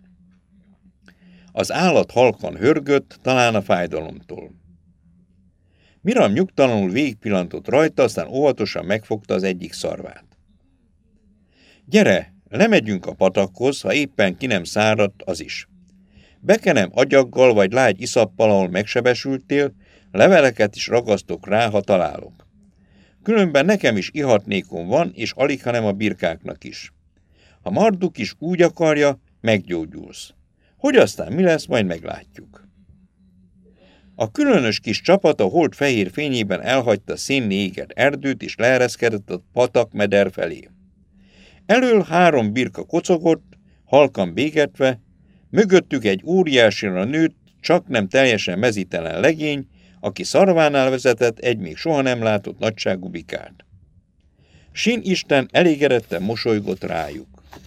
Az állat halkan hörgött, talán a fájdalomtól. Miram nyugtalanul végigpillantott rajta, aztán óvatosan megfogta az egyik szarvát. Gyere, lemegyünk a patakhoz, ha éppen ki nem száradt, az is. Bekenem agyaggal vagy lágy iszappal, ahol megsebesültél, leveleket is ragasztok rá, ha találok. Különben nekem is ihatnékom van, és alig, hanem a birkáknak is. Ha Marduk is úgy akarja, meggyógyulsz. Hogy aztán mi lesz, majd meglátjuk. A különös kis csapat a hold fehér fényében elhagyta szénné égett erdőt, és leereszkedett a patak meder felé. Elől három birka kocogott, halkan bégetve, mögöttük egy óriásira nőtt, csak nem teljesen mezítelen legény, aki szarvánál vezetett egy még soha nem látott nagyságú bikát. Sin Isten elégedetten mosolygott rájuk.